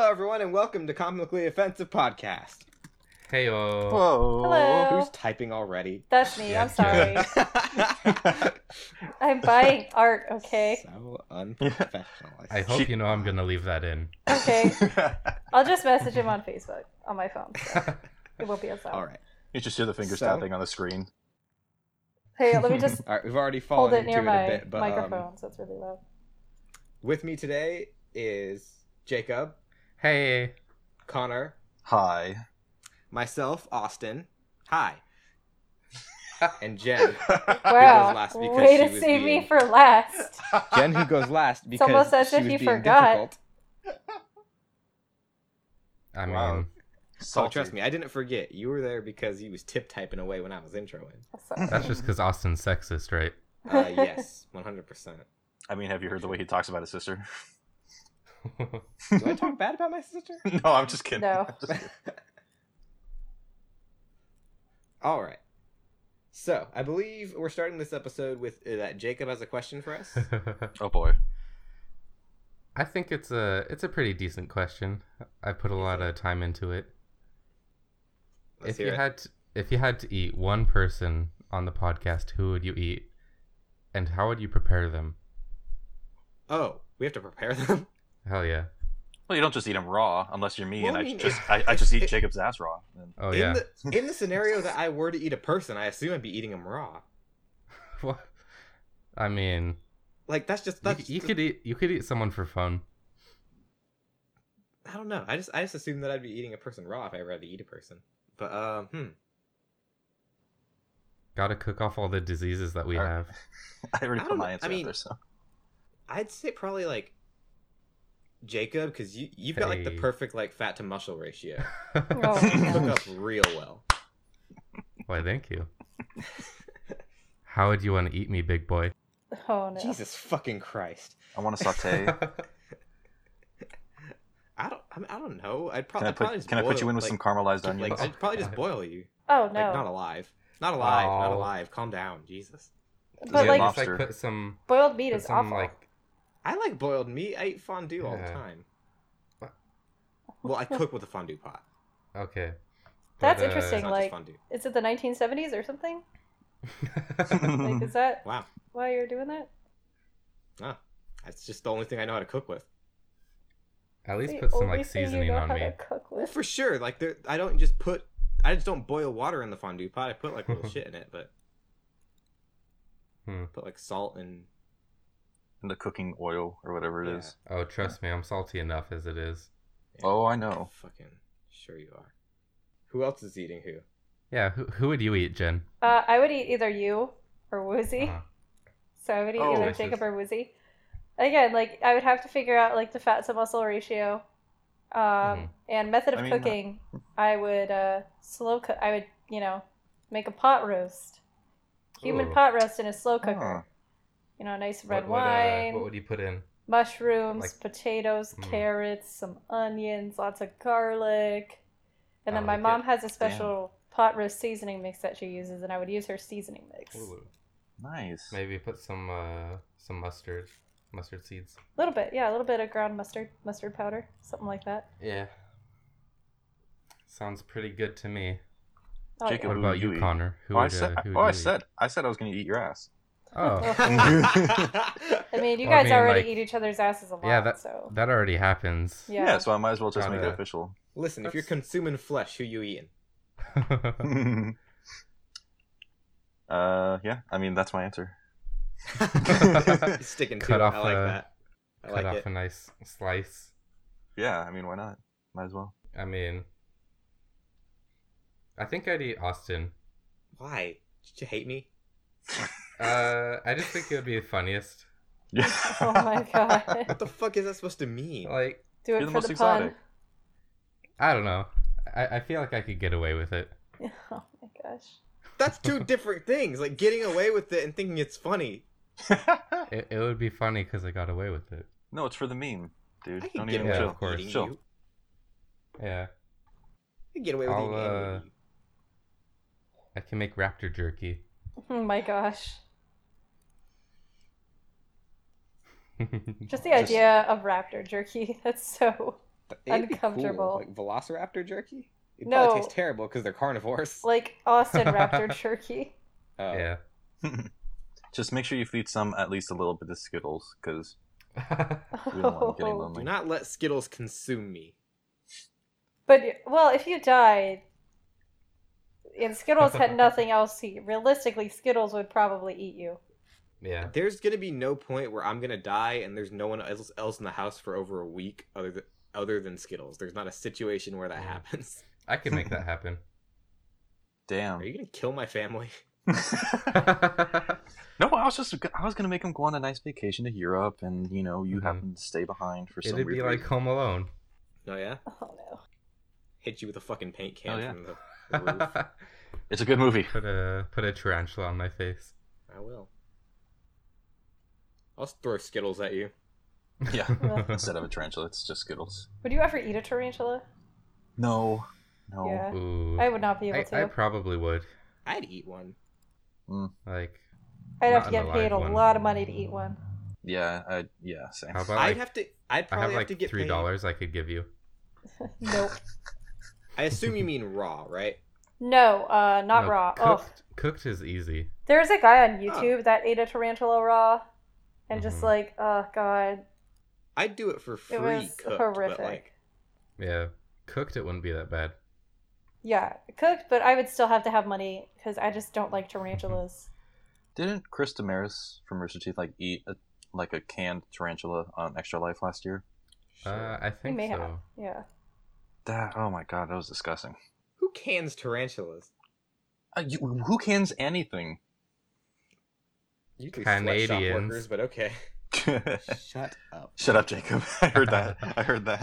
everyone, and welcome to Comically Offensive Podcast. Heyo. Whoa. Hello. Who's typing already? That's me. Yeah, I'm sorry. I'm buying art, okay? So unprofessional. I hope you know I'm gonna leave that in. Okay. I'll just message him on Facebook on my phone. So it won't be a sound. All right. You just hear the fingers So? tapping on the screen. Hey, let me just All right, we've already hold fallen it into near it a my bit, but microphone so it's really loud. with me today is Jacob, Hey. Connor, Hi. myself, Austin. Hi. And Jen. Wow. last because Way she to was save being- me for last. Jen who goes last because almost as she if was you being forgot. difficult. I mean, Wow. Oh, Salty. trust me, I didn't forget. You were there because he was tip-typing away when I was introing. So, that's just because Austin's sexist, right? Yes, 100%. I mean, have you heard the way he talks about his sister? Do I talk bad about my sister? No, I'm just kidding. No. I'm just kidding. All right. So, I believe we're starting this episode with that Jacob has a question for us. Oh boy. I think it's a pretty decent question. I put a lot of time into it. Let's If hear you it. had to eat one person on the podcast, who would you eat, and how would you prepare them? Oh, we have to prepare them? Hell yeah! Well, you don't just eat him raw, unless you're me, Well, and I I mean, just it- I just eat Jacob's ass raw. And Oh yeah. In the scenario that I were to eat a person, I assume I'd be eating him raw. What? I mean, Like, that's you could eat someone for fun. I don't know. I just assumed that I'd be eating a person raw if I ever had to eat a person. But, Gotta cook off all the diseases that we Alright. have. I already I put don't my know. answer I mean- out there, so. I'd say probably, like, Jacob, because you've got, like, the Hey. perfect, like, fat to muscle ratio. Oh, You my cook gosh. up real well. Why, thank you. How would you want to eat me, big boy? Oh no. Jesus fucking Christ. I want to saute. I don't know. I'd Can I probably put just can I put you in with like, some caramelized onions? Like, I'd probably just boil you. Oh Like, no. not alive. Not alive. Not Oh. alive. Calm down. Jesus. But Yeah, like mom- If I lobster. put some, boiled meat put is some awful. like, I like boiled meat. I eat fondue all the Yeah. time. What? Well, I cook with a fondue pot. okay. That's But, It's interesting. not Like- just fondue. Is it the 1970s or something? Like, is that Wow. why you're doing that? That's just the only thing I know how to cook with. At least The put some only like thing you seasoning know on how me. to cook Well, with. for sure. Like, I just don't boil water in the fondue pot. I put, like, little shit in it, but put, like, salt and... And the cooking oil or whatever it Yeah. is. Oh, trust me, I'm salty enough as it is. Yeah, Oh, I know. Fucking sure you are. Who else is eating who? Yeah, who would you eat, Jen? I would eat either you or Woozy. Uh-huh. So I would eat Oh. either Choices. Jacob or Woozy. Again, like I would have to figure out like the fat to muscle ratio. And method of I mean, cooking. I would slow cook. I would make a pot roast. Human Ooh. pot roast in a slow cooker. Huh. Nice red What wine, would you put in? mushrooms, like- potatoes, Mm. carrots, some onions, lots of garlic. And I then my like mom it. has a special pot roast seasoning mix that she uses, and I would use her seasoning mix. Ooh. Nice. Maybe put some mustard seeds. A little bit, yeah, a little bit of ground mustard powder, something like that. Yeah. Sounds pretty good to me. Oh, Jacob, What who about would you, eat? Connor? Who I would, said who would you eat? I said I was going to eat your ass. Oh, I mean, you Well, I guys mean, already like- eat each other's asses a lot, yeah, so that already happens. yeah. Yeah, so I might as well just make it Gotta- official. Listen, if you're consuming flesh, who you eating? Yeah, I mean, that's my answer. Sticking to Cut it. off I like a- that. I Cut like off it. a nice slice. Yeah, I mean, why not? Might as well. I mean, I think I'd eat Austin. Why? Did you hate me? I just think it would be the funniest. Yeah. Oh my god. What the fuck is that supposed to mean? Like, Do You're it the for most the pun. exotic. I don't know. I feel like I could get away with it. Oh my gosh. That's two different things. Like getting away with it and thinking it's funny. It would be funny because I got away with it. No, it's for the meme, dude. I can Don't get even away Yeah, chill. with of course. eating Chill. you. Yeah, I can get away with I'll, eating any of I can make raptor jerky. Oh my gosh. Just the Just- idea of raptor jerky. That's so It'd be Uncomfortable. cool. Like Velociraptor jerky? It'd No. probably taste terrible because they're carnivores. Like Austin Raptor jerky. Oh. Yeah. Just make sure you feed some at least a little bit of Skittles, because we don't want them getting Oh. Do lonely. not let Skittles consume me. But, well, if you died, and Skittles had nothing else to eat, realistically, Skittles would probably eat you. Yeah. There's gonna be no point where I'm gonna die and there's no one else in the house for over a week other than Skittles. There's not a situation where that Yeah. happens. I can make that happen. Damn. Are you gonna kill my family? No, I was gonna make him go on a nice vacation to Europe, and you Mhm. happen to stay behind for some It'd weird be like reason. Home Alone. Oh yeah? Oh no. Hit you with a fucking paint can Oh, yeah. from the roof. It's a good movie. put a tarantula on my face. I will. I'll throw Skittles at you. Yeah. Ugh. Instead of a tarantula, it's just Skittles. Would you ever eat a tarantula? No. Yeah. Ooh. I would not be able I to. probably would. I'd eat one. Like, I'd have to not an get paid a alive one. lot of money to eat one. Yeah. Same. how about I'd like, I'd I probably have have like to get paid. $3 I could give you. Nope. I assume you mean raw, right? No, not No, raw. Oh, Cooked is easy. there's a guy on YouTube that ate a tarantula raw, and just Mhm. like, oh god, I'd do it for free it was cooked, horrific. but like Yeah. Cooked it wouldn't be that bad. Yeah, cooked, but I would still have to have money because I just don't like tarantulas. Didn't Chris Damaris from Rooster Teeth eat a canned tarantula on Extra Life last year? sure. I He think may so. have. Yeah. Oh my god, that was disgusting. Who cans tarantulas? Who cans anything? You two Canadians. sweatshop workers, but okay. Shut up. Shut up, Jacob. I heard that. I heard that.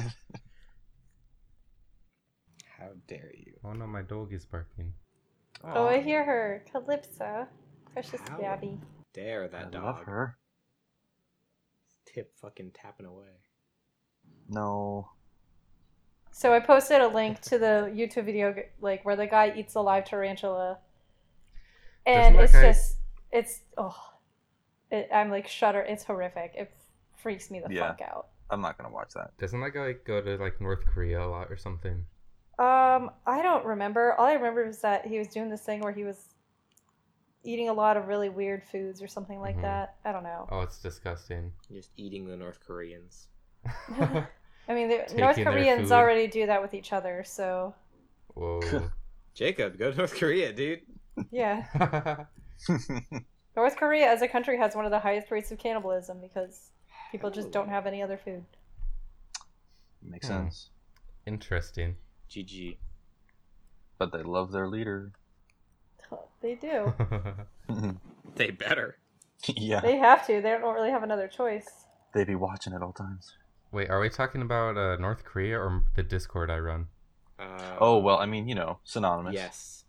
How dare you? Oh no, my dog is barking. Oh, I hear her. Calypso. Precious How Gabby. dare that I dog. love her. Tip fucking tapping away. No. So I posted a link to the YouTube video, like, where the guy eats a live tarantula. And Doesn't it's that guy- just, it's, I'm like, shudder. It's horrific. It freaks me the Yeah. fuck out. I'm not gonna watch that. Doesn't that guy go to like North Korea a lot or something? I don't remember. All I remember is that he was doing this thing where he was eating a lot of really weird foods or something like Mhm. that. I don't know. Oh, it's disgusting. Just eating the North Koreans. I mean, the Taking North their Koreans food. already do that with each other, so Whoa. Jacob, go to North Korea, dude. yeah. North Korea as a country has one of the highest rates of cannibalism because people just don't have any other food. Makes Hmm. sense. Interesting. GG. But they love their leader. They do. They better. Yeah. They have to. They don't really have another choice. They be watching at all times. Wait, are we talking about North Korea or the Discord I run? Oh, well, I mean, synonymous. Yes.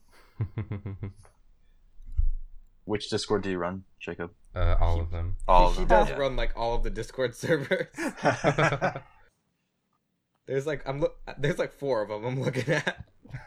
Which Discord do you run, Jacob? All of them. All of He them. does run like all of the Discord servers. There's like there's like 4 of them I'm looking at.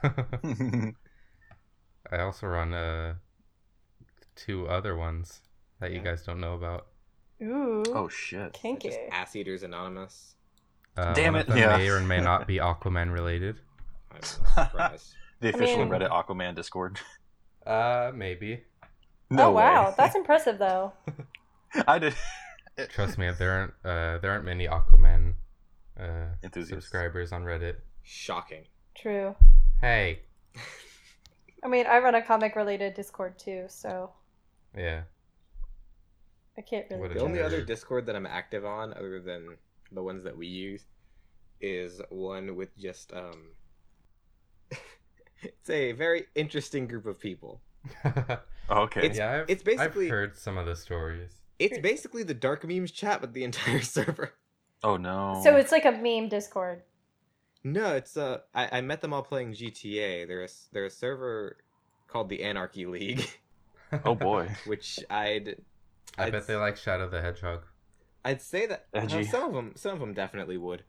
I also run 2 other ones that you Yeah. guys don't know about. Ooh. Oh, shit. Kinky. Just Ass Eaters Anonymous. Damn One it, of them yeah. may or may not be Aquaman related. I'm not surprised. The official mean- Reddit Aquaman Discord. Maybe. No Oh wow, way. that's impressive though. I did. Trust me, there aren't many Aquaman Enthusiasts. subscribers on Reddit. Shocking. True. Hey. I mean, I run a comic related Discord too, so Yeah. I can't really. What a The judge. only other nerd. Discord that I'm active on, other than the ones that we use, is one with just it's a very interesting group of people. Oh, okay. Yeah, it's basically- I've heard some of the stories. It's basically the Dark Memes chat with the entire server. Oh, no. So it's like a meme Discord. No, it's I met them all playing GTA. They're a server called the Anarchy League, Oh, boy. which I I'd bet they like Shadow the Hedgehog. I'd say that Edgy. some of them definitely would.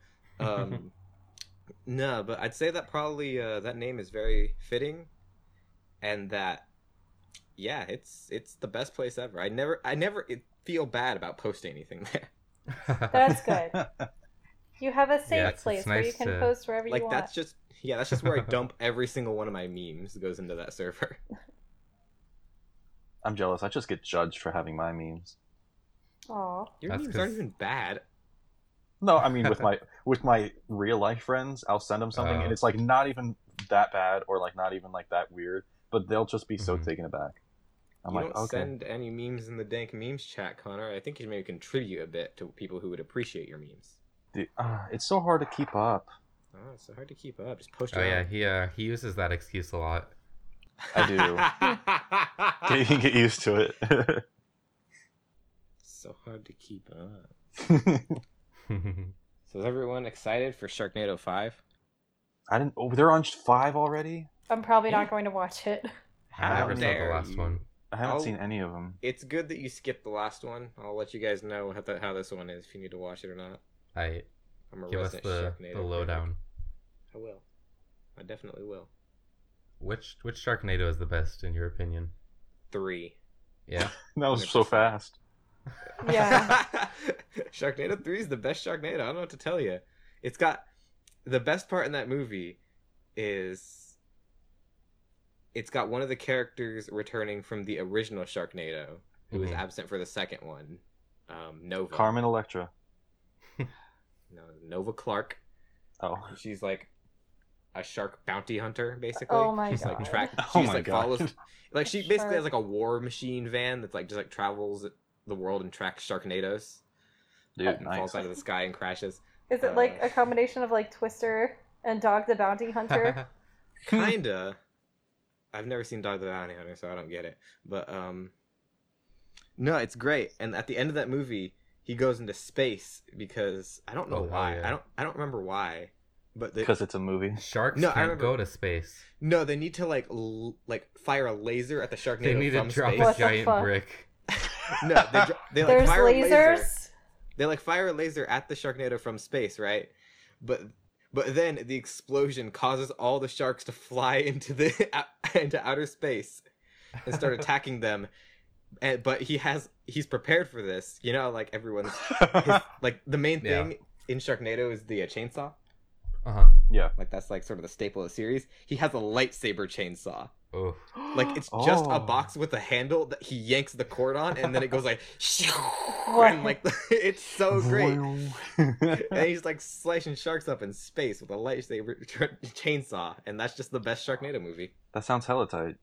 No, but I'd say that probably that name is very fitting, and that yeah, it's the best place ever. I never feel bad about posting anything there. That's good. You have a safe it's place where you nice can to- post wherever you Like want. that's just where I dump every single one of my memes goes into that server. I'm jealous. I just get judged for having my memes. Aw. Your That's memes aren't 'cause- even bad. No, I mean with my real life friends, I'll send them something, Oh. and it's like not even that bad or like not even like that weird, but they'll just be so Mhm. taken aback. I'm You like, don't okay. send any memes in the dank memes chat, Connor. I think you should maybe contribute a bit to people who would appreciate your memes. Dude, it's so hard to keep up. Oh, it's so hard to keep up. Just post Oh your yeah, he uses that excuse a lot. I do. You can get used to it. So hard to keep up. So is everyone excited for Sharknado 5? I didn't. Oh, they're on 5 already. I'm probably not going to watch it. I How never saw the dare last you. one. I haven't I'll- seen any of them. It's good that you skipped the last one. I'll let you guys know how this one is if you need to watch it or not. I I'm a give us resident the Sharknado lowdown. critic. I will. I definitely will. Which Sharknado is the best in your opinion? 3. Yeah. That was so 100%. fast. Yeah. Sharknado 3 is the best Sharknado. I don't know what to tell you. It's got the best part in that movie is it's got one of the characters returning from the original Sharknado who was Mhm. absent for the second one. Nova. Carmen Electra. No, Nova Clark. Oh. She's like a shark bounty hunter, basically. Oh my she's like God. track. Oh She's my like God. follows. Like she basically Shark. has like a war machine van that's like just like travels the world and tracks Sharknadoes. Dude, And nice. falls out of the sky and crashes. Is it like a combination of like Twister and Dog the Bounty Hunter? Kinda. I've never seen Dog the Bounty Hunter, so I don't get it. But no, it's great. And at the end of that movie, he goes into space because I don't know Oh, hell why. yeah. I don't remember why. But Because it's a movie. Sharks No, I can't remember- go to space. no, they need to like fire a laser at the Sharknado They need to from drop space. a What the giant fuck? brick. No, they like There's fire a laser. lasers. They like fire a laser at the Sharknado from space, right? But then the explosion causes all the sharks to fly into into outer space and start attacking them. But he's prepared for this, you know. Like everyone's like the main Yeah. thing in Sharknado is the chainsaw. Uh-huh. Yeah. Like that's like sort of the staple of the series. He has a lightsaber chainsaw. Oh. Like it's just a Oh. box with a handle that he yanks the cord on, and then it goes like, What? and like it's so great. Vroom. And he's like slicing sharks up in space with a lightsaber chainsaw, and that's just the best Sharknado movie. That sounds hella tight.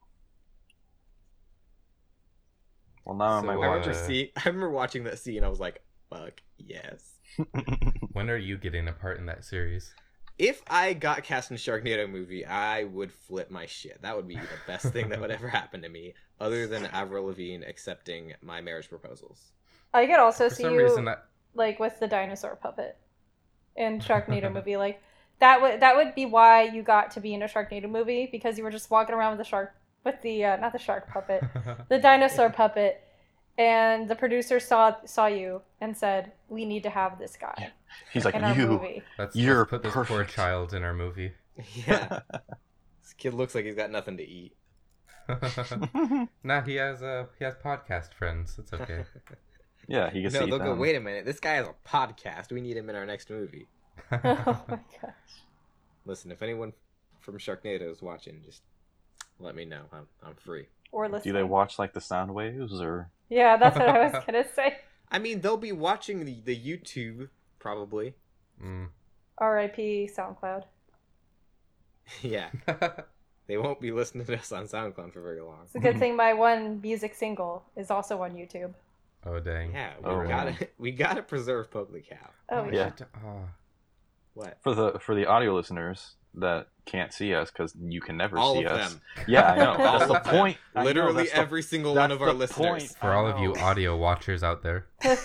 Well, now I So, might I watch remember it. I remember watching that scene. I was like, "Fuck yes!" When are you getting a part in that series? If I got cast in a Sharknado movie, I would flip my shit. That would be the best thing that would ever happen to me, other than Avril Lavigne accepting my marriage proposals. I could also For see some you reason, like with the dinosaur puppet in Sharknado movie. Like that would be why you got to be in a Sharknado movie, because you were just walking around with the shark with the not the shark puppet, the dinosaur puppet, and the producer saw you and said, "We need to have this guy He's like, in our you. movie." You're let's put this poor perfect. child in our movie. Yeah, this kid looks like he's got nothing to eat. Nah, he has podcast friends. It's okay. Yeah, he can No, see they'll go. them. Wait a minute. This guy has a podcast. We need him in our next movie. Oh my gosh. Listen, if anyone from Sharknado is watching, just let me know. I'm free. Or Do listening. they watch like the sound waves or? Yeah, that's what I was gonna say. I mean, they'll be watching the YouTube probably. Mm. R.I.P. SoundCloud. Yeah, they won't be listening to us on SoundCloud for very long. It's a good thing my one music single is also on YouTube. Oh dang. Yeah, Oh, we gotta preserve Poke the Cow. Oh, I yeah. should- oh. What? For the audio listeners that can't see us because you can never All see of us. them. Yeah, I know. All That's the of them. point. I know, Literally that's the- every single that's one of our the listeners. point. For all of you know. audio watchers out there.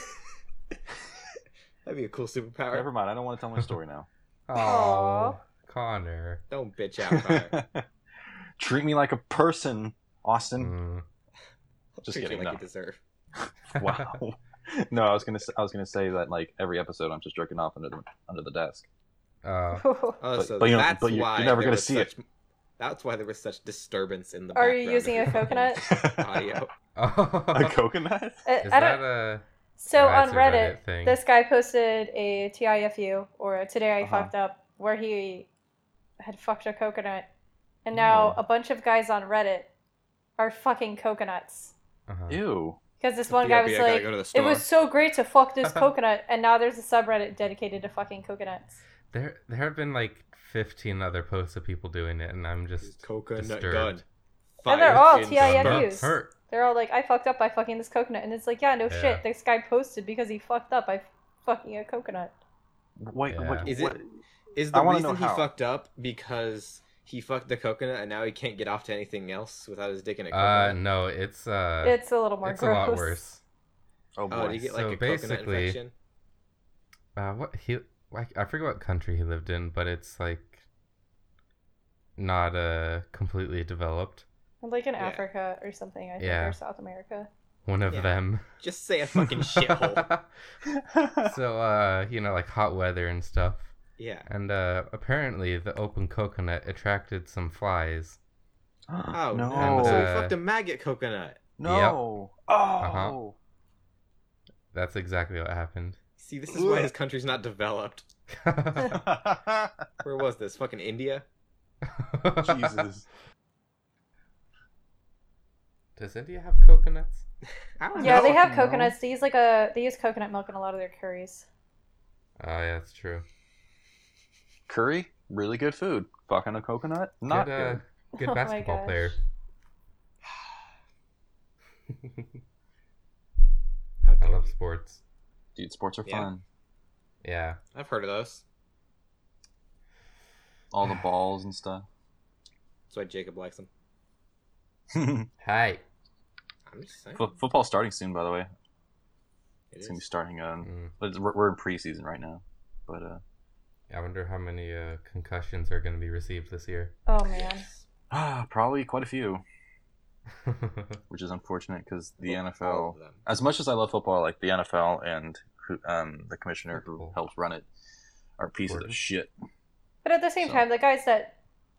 That'd be a cool superpower. Never mind. I don't want to tell my story now. Oh, Connor. Don't bitch out, Connor. Treat me like a person, Austin. Mm. Just Treat you kidding. like No. you deserve. Wow. No, I was gonna say that like every episode I'm just jerking off under the desk. Oh, But- so but you know- that's but you're why never there gonna was see it. such, That's why there was such disturbance in the Are background. you using a of your coconut? audio. A Oh. coconut? Is I that don't. a So That's on a Reddit, thing. this guy posted a TIFU, or a Today I Uh-huh. Fucked Up, where he had fucked a coconut. And now Oh. a bunch of guys on Reddit are fucking coconuts. Uh-huh. Ew. Because this one guy was BRB, I gotta like, go to the it store. was so great to fuck this coconut, and now there's a subreddit dedicated to fucking coconuts. There have been like 15 other posts of people doing it, and I'm just Coconut disturbed. gun. And they're Fire all in TIFUs. summer. Hurt. They're all like, I fucked up by fucking this coconut. And it's like, yeah, no Yeah. shit. This guy posted because he fucked up by fucking a coconut. Wait, Yeah. what? Is what? it? Is I the wanna reason know he how. fucked up because he fucked the coconut and now he can't get off to anything else without his dick in a coconut? No, it's It's a little more it's gross. a lot worse. Oh boy. Oh, did he get like So a coconut basically- infection? I forget what country he lived in, but it's like not completely developed. Like in Yeah. Africa or something, I think, Yeah. or South America. One of Yeah. them. Just say a fucking shithole. So like hot weather and stuff. Yeah. And apparently the open coconut attracted some flies. Oh no. no! So he Uh, fucked a maggot coconut. No. Oh. That's exactly what happened. See, this is why his country's not developed. Where was this? Fucking India? Jesus. Does India have coconuts? I don't Yeah, know. they have No. coconuts. They use coconut milk in a lot of their curries. Oh yeah, that's true. Curry, really good food. Fucking a coconut, not good. Good Oh my basketball gosh. player. How I dare love you. sports. Dude, sports are Yeah. fun. Yeah. I've heard of those. All the balls and stuff. That's why Jacob likes them. Hey. I'm just saying. Football's starting soon, by the way. It It's gonna be is. starting. Mm. But we're in preseason right now. But I wonder how many concussions are going to be received this year. Oh man. probably quite a few, which is unfortunate because the All NFL. of them. As much as I love football, like the NFL and the commissioner who Football. helps run it are pieces Gordon. of shit. But at the same So- time, the guys that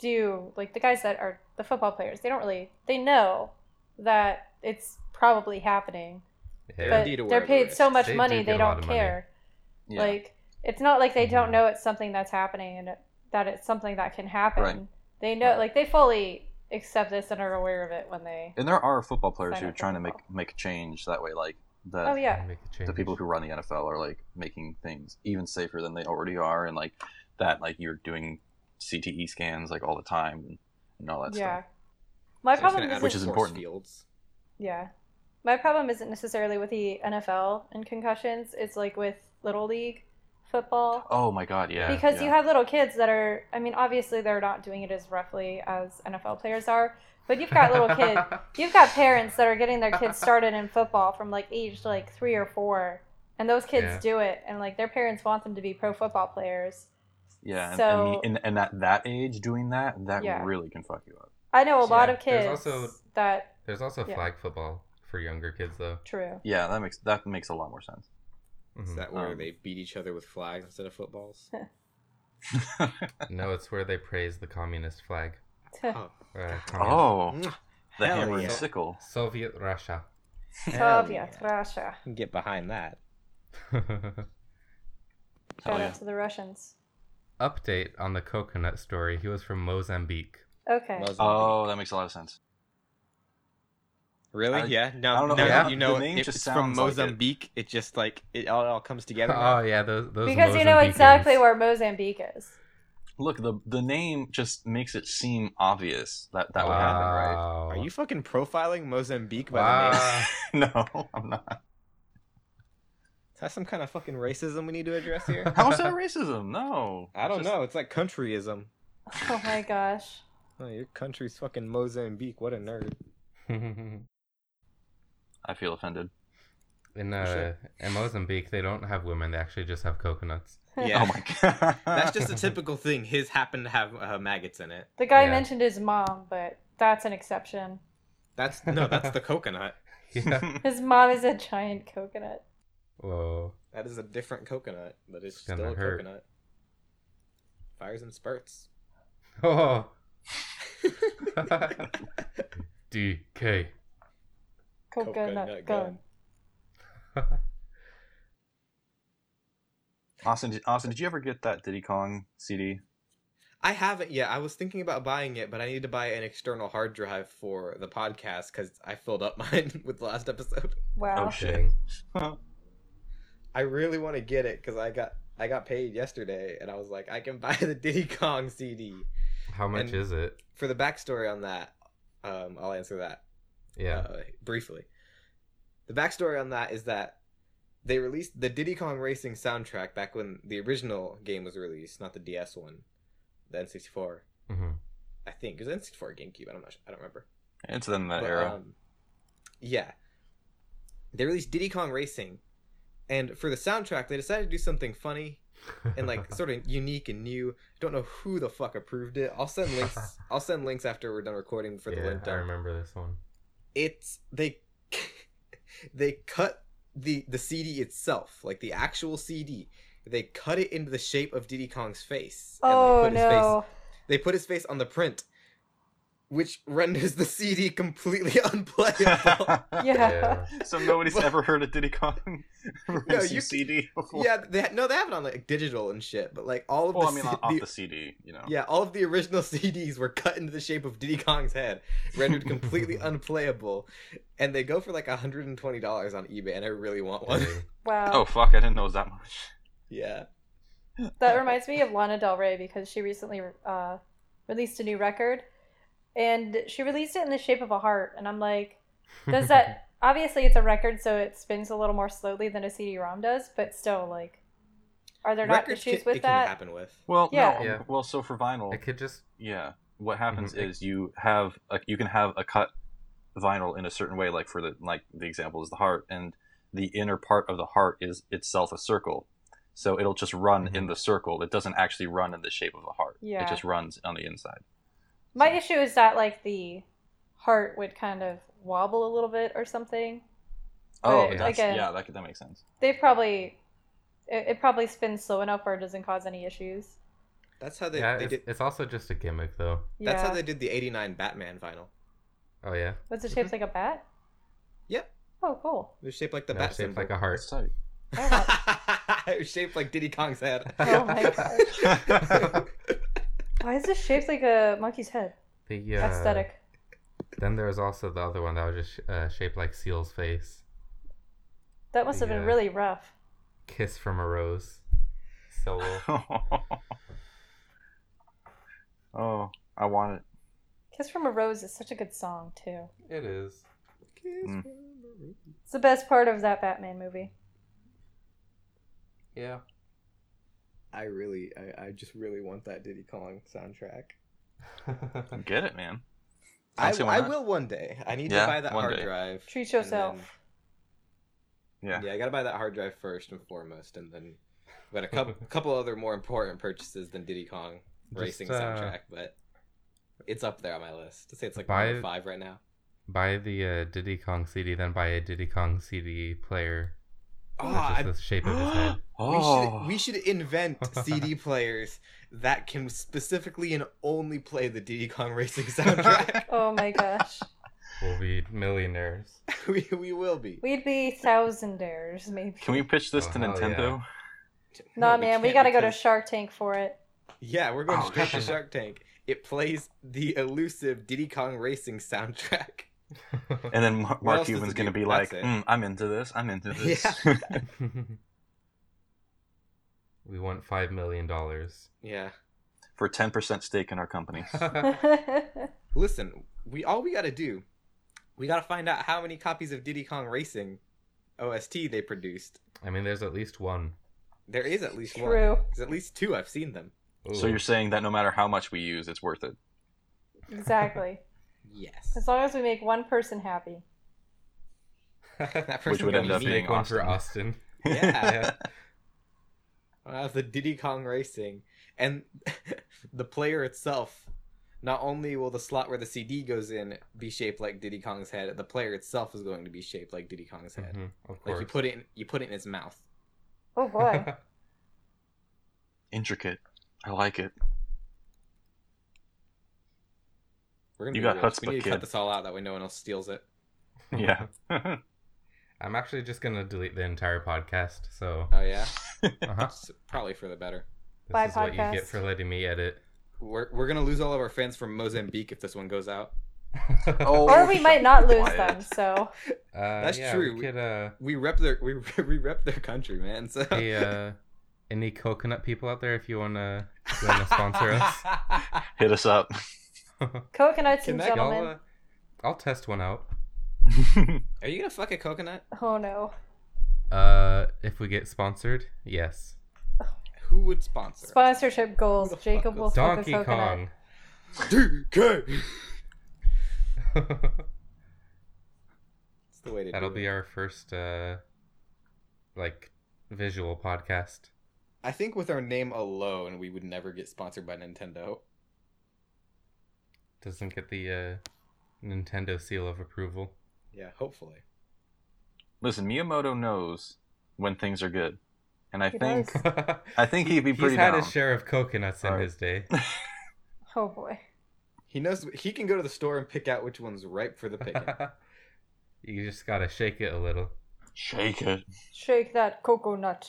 are the football players, they know that it's probably happening. Yeah. But Indeed aware they're of the paid so risks. much They do money, get they a lot don't of money. care. Yeah. Like, it's not like they don't Mhm. know it's something that's happening and that it's something that can happen. Right. They know, Right. like, they fully accept this and are aware of it when they. And there are football players Sign who are up for trying to football. make a change that way, like the Oh yeah, Make a change. the people who run the NFL are like making things even safer than they already are, and like that, like you're doing CTE scans like all the time and all that yeah. stuff. My So it's problem gonna add isn't. Which is force important. Fields. Yeah. My problem isn't necessarily with the NFL and concussions. It's like with Little League football. Oh my god, yeah. Because yeah. you have little kids that are, I mean, obviously they're not doing it as roughly as NFL players are, but you've got little kids, you've got parents that are getting their kids started in football from like age like 3 or 4, and those kids Yeah. do it, and like their parents want them to be pro football players. Yeah, and, So- and at that age doing that Yeah. really can fuck you up. I know a lot Yeah, of there's kids also- that, There's also Yeah. flag football for younger kids, though. true. Yeah, that makes a lot more sense. Is Mhm. that where Um, they beat each other with flags instead of footballs? No, it's where they praise the communist flag. Oh, Communist. Oh, Mwah. the Hell hammer yeah. and sickle. Soviet Russia. Hell Soviet yeah. Russia. Can get behind that. Shout Hell yeah. out to the Russians. Update on the coconut story. He was from Mozambique. Okay. Mozambique. Oh, that makes a lot of sense. Really? I- Yeah. I Now, don't know, now yeah, that you know the name if just it's from sounds like it. Mozambique, it just like it all comes together. Oh now. yeah, those Because you know Mozambicans. exactly where Mozambique is. Look, the name just makes it seem obvious that would happen, right? Wow. Are you fucking profiling Mozambique by the name? Wow. No, I'm not. Is that some kind of fucking racism we need to address here? How is that racism? No. I don't Just- know. It's like countryism. Oh my gosh. Oh, your country's fucking Mozambique. What a nerd. I feel offended. in should. in Mozambique, they don't have women. They actually just have coconuts. Yeah. Oh my god. That's just a typical thing. His happened to have maggots in it. The guy Yeah. mentioned his mom, but that's an exception. That's the coconut. Yeah. His mom is a giant coconut. Whoa. That is a different coconut, but it's It's gonna still a hurt. coconut. Fires and spurts. Oh. DK. Coconut gun. Austin, did you ever get that Diddy Kong CD? I haven't yet. I was thinking about buying it, but I need to buy an external hard drive for the podcast because I filled up mine with the last episode. Wow. Oh, shit. Dang. I really want to get it because I got paid yesterday, and I was like, I can buy the Diddy Kong CD. How much And is it? For the backstory on that, I'll answer that Yeah. briefly. The backstory on that is that they released the Diddy Kong Racing soundtrack back when the original game was released, not the DS one, the N64. hmm I think it was N64 or GameCube. I don't remember. It's in that But, era. yeah, they released Diddy Kong Racing, and for the soundtrack, they decided to do something funny and like sort of unique and new. I don't know who the fuck approved it. I'll send links. I'll send links after we're done recording for the yeah, link I dump. remember this one. It's they they cut the CD itself, like the actual CD. They cut it into the shape of Diddy Kong's face. Oh put his face no. they put his face on the print, which renders the CD completely unplayable. Yeah. So nobody's ever heard a Diddy Kong Racing you- CD before. Yeah, they have it on like digital and shit, but like all of Well, the I mean, off the CD, you know. yeah, all of the original CDs were cut into the shape of Diddy Kong's head, rendered completely unplayable, and they go for like $120 on eBay, and I really want one. Dang. Wow. Oh fuck! I didn't know it was that much. Yeah. That reminds me of Lana Del Rey because she recently released a new record, and she released it in the shape of a heart. And I'm like, does that? Obviously, it's a record, so it spins a little more slowly than a CD-ROM does. But still, like, are there not Records issues can, with it can that? happen with. Well, Yeah. no. Yeah. Well, so for vinyl, It could just yeah. What happens Mhm. is you can have a cut vinyl in a certain way, like the example is the heart, and the inner part of the heart is itself a circle. So it'll just run in the circle. It doesn't actually run in the shape of a heart. Yeah. It just runs on the inside. My issue is that like the heart would kind of wobble a little bit or something. Oh, But, that's, again- yeah, that makes sense. They probably it probably spins slow enough where it doesn't cause any issues. That's how they yeah. did. It's also just a gimmick, though. That's Yeah. how they did the '89 Batman vinyl. Oh yeah. Was it shaped like a bat? Yep, Oh, cool. it was shaped like the No, bat it's shaped symbol. like a heart. That's tight. It was shaped like Diddy Kong's head. Oh my gosh. Why is this shaped like a monkey's head? The Aesthetic. Then there's also the other one that was just shaped like Seal's face. That must have been Yeah. really rough. Kiss from a Rose. Solo. Oh, I want it. Kiss from a Rose is such a good song, too. It is. Mm. It's the best part of that Batman movie. Yeah. I just really want that Diddy Kong soundtrack. Get it, man. I, Honestly, why I not? will one day. I need Yeah, to buy that one hard day. drive. Treat and yourself. Yeah. Yeah, I gotta buy that hard drive first and foremost, and then we got a couple other more important purchases than Diddy Kong Racing soundtrack, but it's up there on my list. To say it's like Buy- number 5 right now. Buy the Diddy Kong CD, then buy a Diddy Kong CD player. Oh, Which is the shape of his head. Oh. we should invent CD players that can specifically and only play the Diddy Kong Racing soundtrack. Oh my gosh. We'll be millionaires. we will be. We'd be thousandaires, maybe. Can we pitch this Oh, to hell Nintendo? Nah, man, we can't gotta go to because- Shark Tank for it. Yeah, we're going Oh, straight to shit. Shark Tank. It plays the elusive Diddy Kong Racing soundtrack. And then What Mark else does Cuban's it gonna do? be like, That's it. I'm into this. I'm into this. Yeah. We want $5 million. Yeah. For 10% stake in our company. Listen, we gotta do, we gotta find out how many copies of Diddy Kong Racing OST they produced. I mean, there's at least one. There is at least one. True. There's at least 2. I've seen them. So Ooh. you're saying that no matter how much we use, it's worth it. Exactly. Yes. As long as we make one person happy. That Which person would got end up me. being Make one for Austin. Yeah. The Diddy Kong Racing. And the player itself, not only will the slot where the CD goes in be shaped like Diddy Kong's head, the player itself is going to be shaped like Diddy Kong's head. Mhm, of Like course. you put it in his mouth. Oh boy. Intricate. I like it. We're gonna You be got rich. We chutzpah, need to kid. cut this all out that way no one else steals it. Yeah. I'm actually just gonna delete the entire podcast. So Oh yeah, uh-huh. it's probably for the better. This Bye, is what you get podcast. for letting me edit. We're gonna lose all of our fans from Mozambique if this one goes out. Oh, Or we might not lose quiet. them. So That's yeah, true. We could, We rep their country, man. So hey, any coconut people out there, if you wanna sponsor us, hit us up. coconuts Can and that- gentlemen. y'all, I'll test one out. are you gonna fuck a coconut? Oh no. If we get sponsored, yes. Who would sponsor? Sponsorship goals. Who the fuck Jacob is- will fuck a Donkey coconut. Kong. DK. It's the way to That'll do be it. our first like visual podcast. I think with our name alone, we would never get sponsored by Nintendo. Doesn't get the Nintendo seal of approval. Yeah, hopefully. Listen, Miyamoto knows when things are good, and I He think does. I think he'd be He's pretty had down. his share of coconuts in Alright. his day. Oh boy. He knows he can go to the store and pick out which one's ripe for the picking. You just gotta shake it a little. Shake it. Shake that coconut.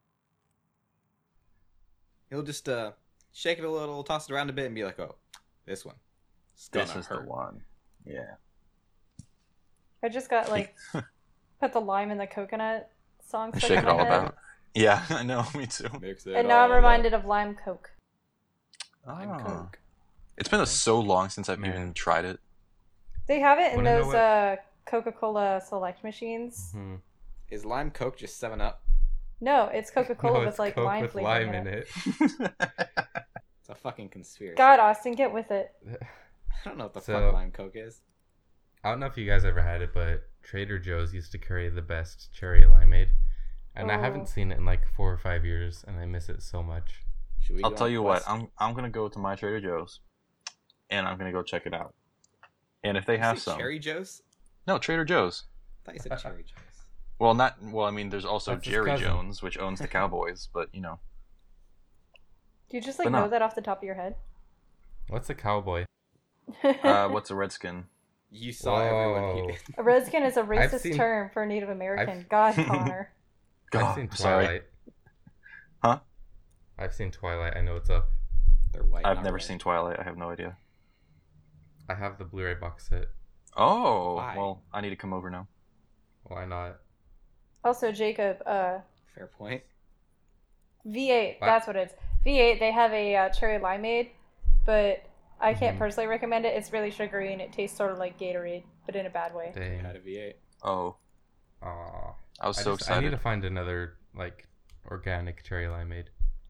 He'll just shake it a little, toss it around a bit, and be like, "Oh, this one. It's gonna This is hurt." the one. Yeah. I just got like put the lime in the coconut song stuck Shake in it my all head. about. Yeah, I know. Me too. Mix it And now I'm all reminded up. of lime coke. Lime Oh. Coke. It's been so long since I've Man. even tried it. They have it in Wanna know those what- Coca-Cola Select machines. Mhm. Is lime Coke just 7-Up? No, it's Coca-Cola No, with it's like Coke lime with flavor lime in it. It's a fucking conspiracy. God, Austin, get with it. I don't know what the So- fuck lime Coke is. I don't know if you guys ever had it, but Trader Joe's used to carry the best cherry limeade. And I Oh. haven't seen it in like 4 or 5 years, and I miss it so much. Should we I'll go tell on you quest? what. I'm gonna go to my Trader Joe's, and I'm gonna go check it out. And if they Did you have say some, Cherry Joe's? no Trader Joe's. I thought you said Cherry Joe's. Well, not well. I mean, there's also That's his Jerry cousin. Jones, which owns the Cowboys, but you know. Do you just like But no. know that off the top of your head? What's a cowboy? What's a redskin? You saw everyone. Whoa. A redskin is a racist seen- term for a Native American. I've- God, Connor. I've seen sorry. Twilight. Huh? I've seen Twilight. I know what's up. They're white. I've not never red. seen Twilight. I have no idea. I have the Blu-ray box set. Oh, Why? well, I need to come over now. Why not? Also, Jacob, Fair point. V8, What? that's what it is. V8, they have a cherry limeade, but I can't Mhm. personally recommend it. It's really sugary and it tastes sort of like Gatorade, but in a bad way. I Dang. had a V8. Oh, Aw. I was I so I need excited. to find another like organic cherry limeade.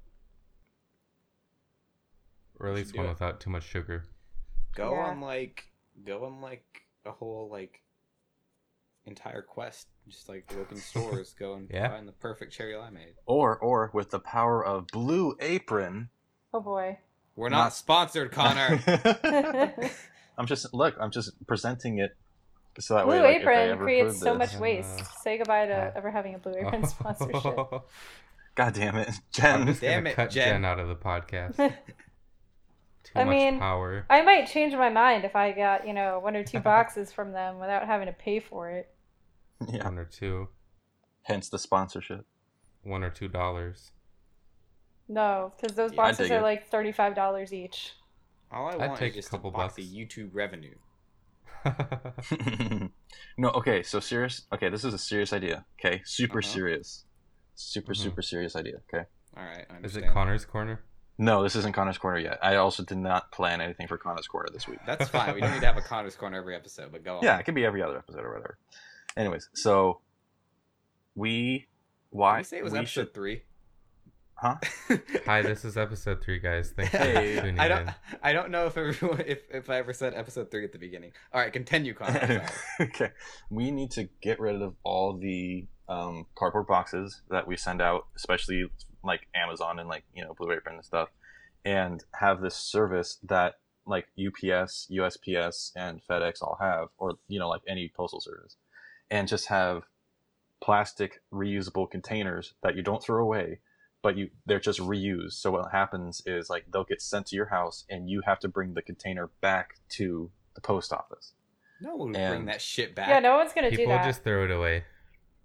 Or at You least should one do it. without too much sugar. Go Yeah. on like a whole like entire quest. Just like open stores, go and Yeah. find the perfect cherry limeade. Or with the power of Blue Apron. Oh boy. We're not Not- sponsored, Connor. I'm just presenting it so that Blue way like, if I Apron ever creates heard so this- much waste. Say goodbye to uh, ever having a Blue Apron sponsorship. God damn it, I'm Jen. just Damn gonna it, cut Jen. Jen out of the podcast. Too I much mean, power. I might change my mind if I got, 1 or 2 boxes from them without having to pay for it. Yeah. 1 or 2. Hence the sponsorship. $1 or $2. No, because those Yeah, I boxes dig are it. like $35 each. All I I'd want take is a just couple a box of bucks. YouTube revenue. No, okay, so serious. Okay, this is a serious idea. Okay, super Uh-huh. serious. Super, Mhm. super serious idea. Okay. All right, I Is understand. it Connor's Corner? No, this isn't Connor's Corner yet. I also did not plan anything for Connor's Corner this week. That's fine. We don't need to have a Connor's Corner every episode, but go on. Yeah, it could be every other episode or whatever. Anyways, so Did why we say it was we episode should, 3? huh? Hi, this is episode 3, guys. Thanks for Hey, tuning I in. don't know if everyone if I ever said episode 3 at the beginning. All right, continue, Connor. I'm sorry. Okay, we need to get rid of all the cardboard boxes that we send out, especially like Amazon and like Blue Apron and stuff, and have this service that like UPS, USPS, and FedEx all have, or like any postal service, and just have plastic reusable containers that you don't throw away, but they're just reused. So what happens is like they'll get sent to your house, and you have to bring the container back to the post office. No one would And- bring that shit back. Yeah, no one's gonna do People that. just throw it away.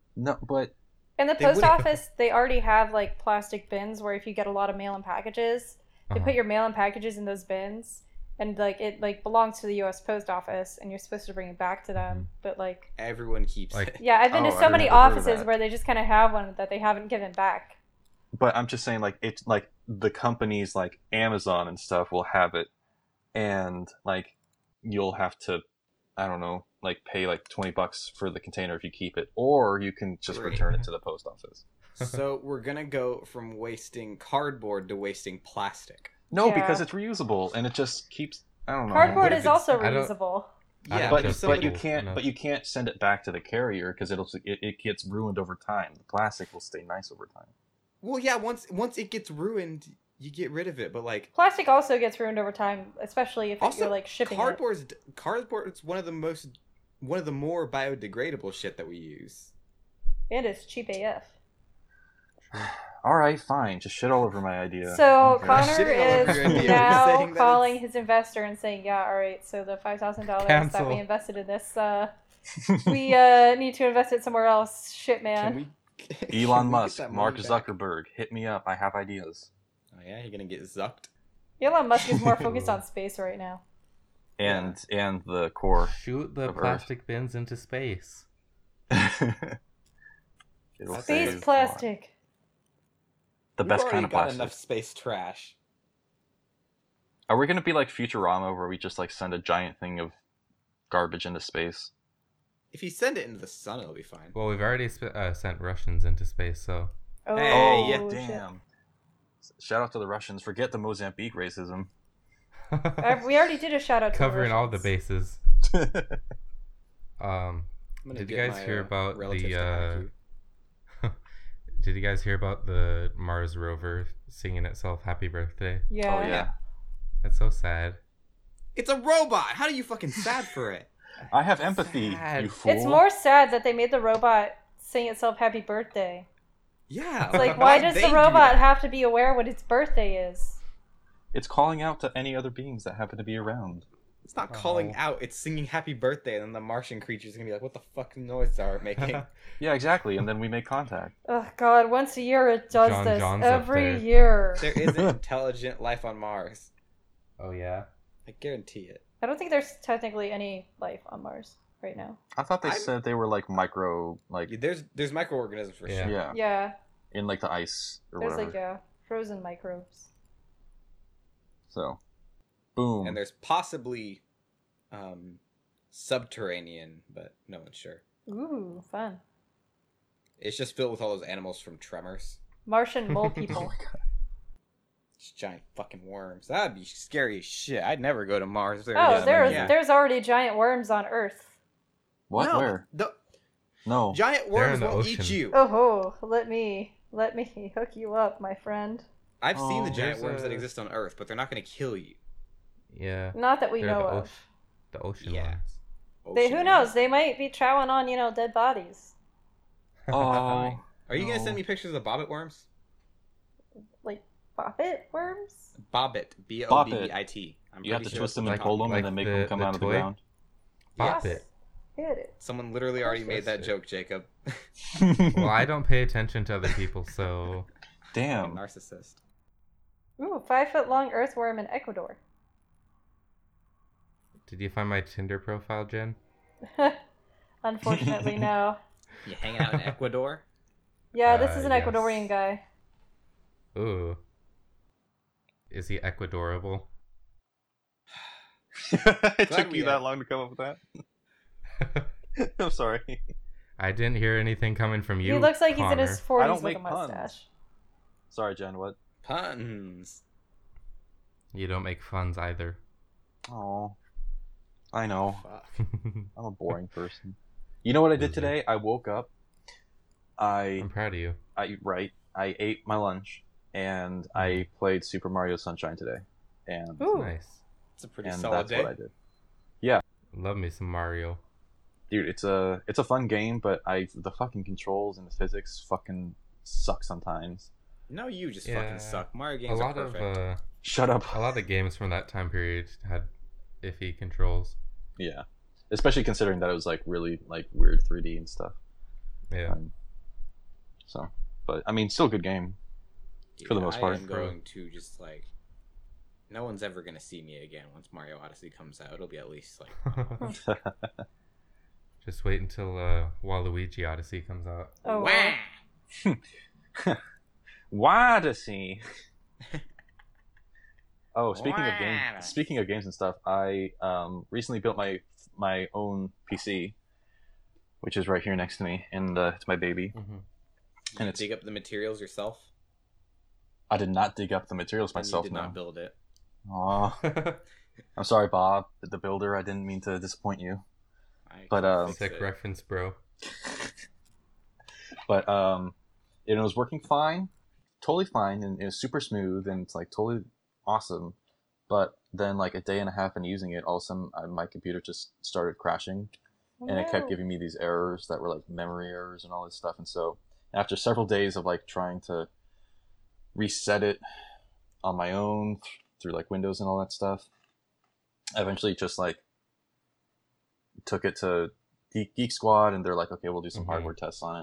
No, but In the They post wouldn't- office, they already have like plastic bins where if you get a lot of mail-in packages, they Uh-huh. put your mail-in packages in those bins, and like it like belongs to the U.S. Post Office, and you're supposed to bring it back to them. But like, Everyone keeps Like- it. yeah, I've been Oh, to I so many never heard of offices that. where they just kind of have one that they haven't given back. I'm just saying, like, it's like the companies like Amazon and stuff will have it, and like you'll have to, I don't know, like pay like $20 for the container if you keep it, or you can just Great. return it to the post office. So we're gonna go from wasting cardboard to wasting plastic. No, Yeah. because it's reusable and it just keeps. I don't know. Cardboard But if is it's- also I don't- reusable. I Yeah, don't but trust somebody- you people can't. enough. But you can't send it back to the carrier because it gets ruined over time. The plastic will stay nice over time. Well, yeah. Once it gets ruined, you get rid of it. But like Plastic also gets ruined over time, especially if also you're like shipping it. cardboard's one of the more biodegradable shit that we use. And it's cheap AF. All right, fine. Just shit all over my idea. So Okay. Connor Shitting all over is your idea, now saying that calling it's- his investor and saying, "Yeah, all right. So the $5,000 that Cancel. we invested in this, we need to invest it somewhere else." Shit, man. Can we? can we Elon get Musk, that Mark money back? Zuckerberg, hit me up. I have ideas. Oh yeah, you're gonna get zucked. Elon Musk is more focused on space right now. And the core. Shoot the Of Earth. plastic bins into space. It'll Space save a Space lot. plastic. The We've best already kind of got plastic. enough space trash. Are we gonna be like Futurama, where we just like send a giant thing of garbage into space? If you send it into the sun, it'll be fine. Well, we've already sent Russians into space, so Oh, Hey, yeah, shit. damn! Shout out to the Russians. Forget the Mozambique racism. We already did a shout out to covering all the Russians. bases. I'm gonna Did you get guys my, hear about relatives the? to hack you. Did you guys hear about the Mars rover singing itself "Happy Birthday"? Yeah. Oh yeah. That's so sad. It's a robot. How are you fucking sad for it? I have empathy, Sad. you fool. It's more sad that they made the robot sing itself "Happy Birthday." Yeah. It's like, why does they the do robot that? have to be aware what its birthday is? It's calling out to any other beings that happen to be around. It's not calling Oh. out. It's singing "Happy Birthday," and then the Martian creature's gonna be like, "What the fuck noise are it making?" Yeah, exactly. And then we make contact. Oh God! Once a year it does John this. John's up Every there. year. There isn't intelligent life on Mars. Oh yeah. I guarantee it. I don't think there's technically any life on Mars right now. I thought they I'm- said they were like micro, like There's microorganisms for Yeah. sure. yeah, Yeah, in like the ice or there's whatever. frozen microbes. So, boom. And there's possibly subterranean, but no one's sure. Ooh, fun. It's just filled with all those animals from Tremors. Martian mole Oh people. my God. It's giant fucking worms. That'd be scary as shit. I'd never go to Mars. Oh, Yeah. there's already giant worms on Earth. What? No, Where? The No. giant They're worms in the won't eat ocean. you. Oh, let me hook you up, my friend. I've seen the Oh, giant there's worms that a- exist on Earth, but they're not going to kill you. Yeah. Not that we They're know the of. The ocean Yeah. ones. Who Ocean knows? worms. They might be chowing on dead bodies, Oh. Are you going to no. send me pictures of bobbit worms? like bobbit worms. Bobbit. B-O-B-B-I-T. I'm You have pretty to sure twist it's them what and I'm pull talking them and then make them come out of the toy? ground. Bop Yes. it. Hit it. Someone literally already made that That's joke, Jacob. Well, I don't pay attention to other people, so Damn. Narcissist. Ooh, 5-foot long earthworm in Ecuador. did you find my Tinder profile, Jen? Unfortunately, no. You hanging out in Ecuador? Yeah, this is an Yes. Ecuadorian guy. Ooh. Is he Ecuadorable? It Glad took we you had- that long to come up with that. I'm sorry. I didn't hear anything coming from you. He looks like he's in his Connor. 40s I don't with make a puns. mustache. Sorry, Jen. What? Puns. You don't make funs either. Oh, I know. Fuck. I'm a boring person. You know what I did Loser. today? I woke up. I'm proud of you. I ate my lunch and I played Super Mario Sunshine today, and Ooh. Nice. It's a pretty and solid that's day. what I did. Love me some Mario. Dude, it's a fun game, but the fucking controls and the physics fucking suck sometimes. No, you just Yeah. fucking suck. Mario A games are lot of perfect. Shut up. a lot of games from that time period had iffy controls. Yeah, especially considering that it was like really like weird 3D and stuff. Yeah. So, but I mean, still a good game. For the most part. I am going to just like, no one's ever gonna see me again once Mario Odyssey comes out. It'll be at least like, Just wait until Waluigi Odyssey comes out. Oh, wah! Odyssey. Oh, Wow. speaking of games and stuff, I recently built my own PC, which is right here next to me, and it's my baby. Mm-hmm. And You it's dig up the materials yourself. I did not dig up the materials And myself. you did No. not build it. Aw. I'm sorry, Bob, the builder. I didn't mean to disappoint you. I But, can fix Sick it. reference, bro. But it was working fine, totally fine, and it was super smooth, and it's like totally awesome. But then, like a day and a half into using it, all of a sudden my computer just started crashing, and it kept no. giving me these errors that were like memory errors and all this stuff. And so after several days of like trying to reset it on my own through like Windows and all that stuff, I eventually just like took it to Geek Squad, and they're like, okay, we'll do some Mhm. hardware tests on it,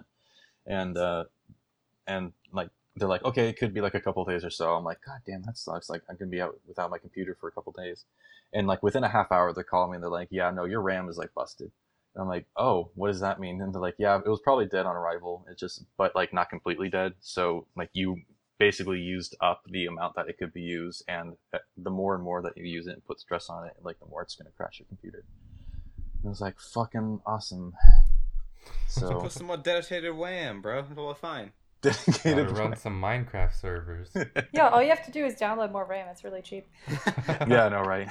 and like they're like, okay, it could be like a couple days or so. I'm like, god damn, that sucks. Like I'm gonna be out without my computer for a couple days, and like within a half hour they're calling me and they're like, yeah, no, your RAM is like busted. And I'm like, oh, what does that mean? And they're like, yeah, it was probably dead on arrival. It's just, but like not completely dead. So like you basically used up the amount that it could be used, and the more and more that you use it and put stress on it, like the more it's gonna crash your computer. And it was like fucking awesome. So Put some more dedicated wham, bro. It'll be fine. Gotta dedicated. run some Minecraft servers. Yeah, all you have to do is download more RAM. It's really cheap. Yeah, I know, right?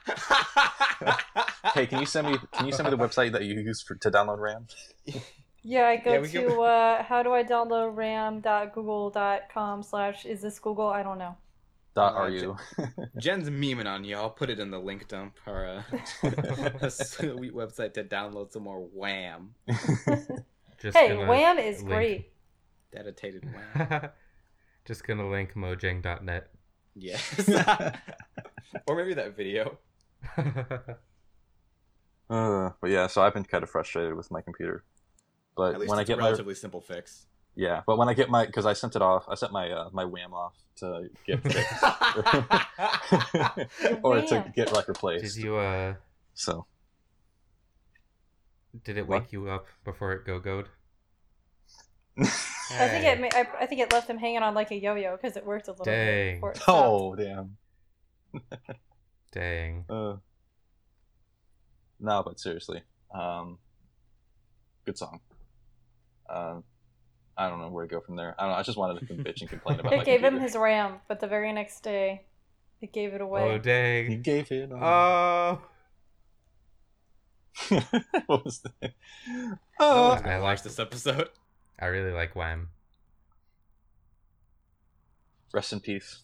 Hey, can you send me the website that you use to download RAM? Yeah, I go Yeah, we to can- how do I download ram.google.com/is this Google? I don't know. .ru. Jen's memeing on you. I'll put it in the link dump, or a sweet website to download some more wham. Just Hey, gonna Wham is link- great. Dedicated wham. Just gonna link mojang.net. Yes. Or maybe that video. But yeah, so I've been kind of frustrated with my computer. But At least when I it's get a relatively simple fix. but when I get my, because I sent my wham off to get fixed or to Wham. get like replaced. Did you So did it What? wake you up before it go-goed? I think it left him hanging on like a yo-yo because it worked a little bit Dang. before it stopped. oh damn. Dang. No, but seriously, good song. I don't know where to go from there. I don't know. I just wanted to bitch and complain about my It gave him computer. his RAM, but the very next day, it gave it away. Oh He dang. gave it. Oh. What was that? Oh, I I like- watched this episode. I really like Wham. Rest in peace.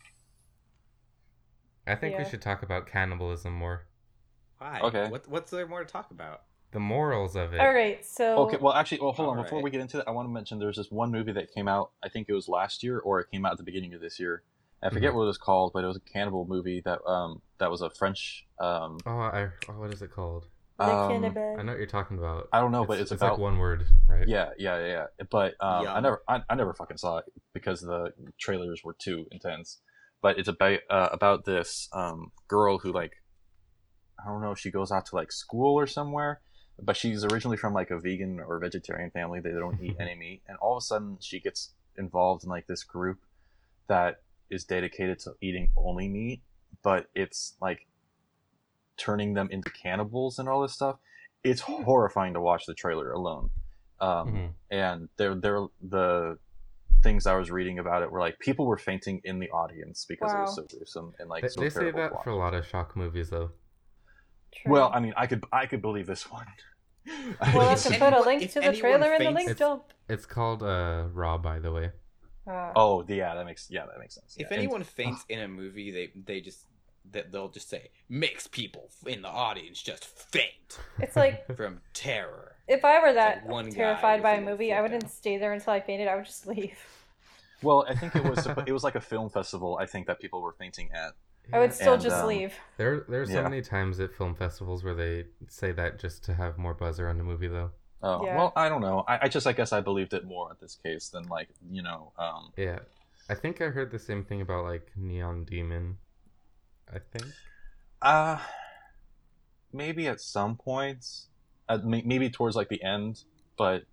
I think we Yeah. should talk about cannibalism more. Why? Okay. What's there more to talk about? The morals of it. All right, so Okay, well, actually, hold on. All Before right. we get into that, I want to mention there's this one movie that came out. I think it was last year, or it came out at the beginning of this year. I forget what it was called, but it was a cannibal movie that was a French. What is it called? the um, cannibal. I know what you're talking about. I don't know, but it's it's about like one word, right? yeah. But I Yum. never fucking saw it because the trailers were too intense. But it's about this girl who, like, I don't know if she goes out to like school or somewhere, but she's originally from like a vegan or vegetarian family. They don't eat any meat, and all of a sudden she gets involved in like this group that is dedicated to eating only meat, but it's like turning them into cannibals and all this stuff. It's horrifying to watch the trailer alone. Mhm. And the things I was reading about it were like people were fainting in the audience because it was Wow. so gruesome and like They, so they say terrible to that watch. for a lot of shock movies, though. True. Well, I mean, I could believe this one. We'll have to If put a anyone- link if to the anyone trailer in the faints- link dump. It's called Raw, by the way. Oh, yeah, that makes sense. If Yeah. anyone faints in a movie, they'll just say makes people in the audience just faint It's like from terror. if I were that like one guy terrified by a with a movie, I flip wouldn't down. stay there until I fainted. I would just leave. Well, I think it was like a film festival. I think that people were fainting at. I would still And, just leave. There's so Yeah. many times at film festivals where they say that just to have more buzz around the movie, though. Oh, Yeah. well, I don't know. I guess I believed it more in this case than like, Yeah. I think I heard the same thing about like Neon Demon. I think. uh, maybe at some points, maybe towards like the end, but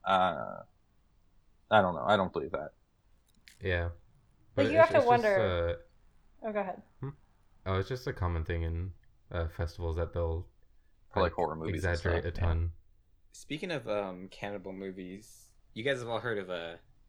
I don't know. I don't believe that. Yeah. But you have to wonder. Oh, go ahead. It's just a common thing in festivals that they'll For like horror movies and exaggerate stuff, a ton. Speaking of cannibal movies, you guys have all heard of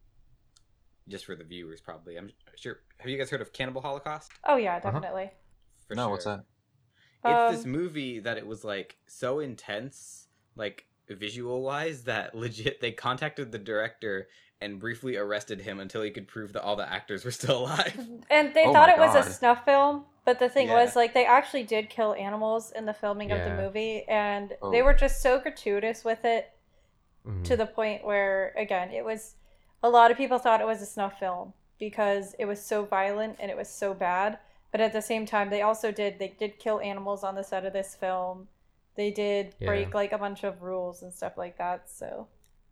just for the viewers probably. I'm sure. Have you guys heard of Cannibal Holocaust? Oh yeah, definitely. For No, sure. what's that? It's this movie that it was like so intense, like visual wise, that legit they contacted the director and briefly arrested him until he could prove that all the actors were still alive. And they Oh thought my it was a God. snuff film, but the thing Yeah. was, like, they actually did kill animals in the filming of the Yeah. movie, and Oh. they were just so gratuitous with it Mhm. to the point where, again, it was a lot of people thought it was a snuff film because it was so violent and it was so bad. But at the same time, they did kill animals on the set of this film. They did break Yeah. like a bunch of rules and stuff like that. So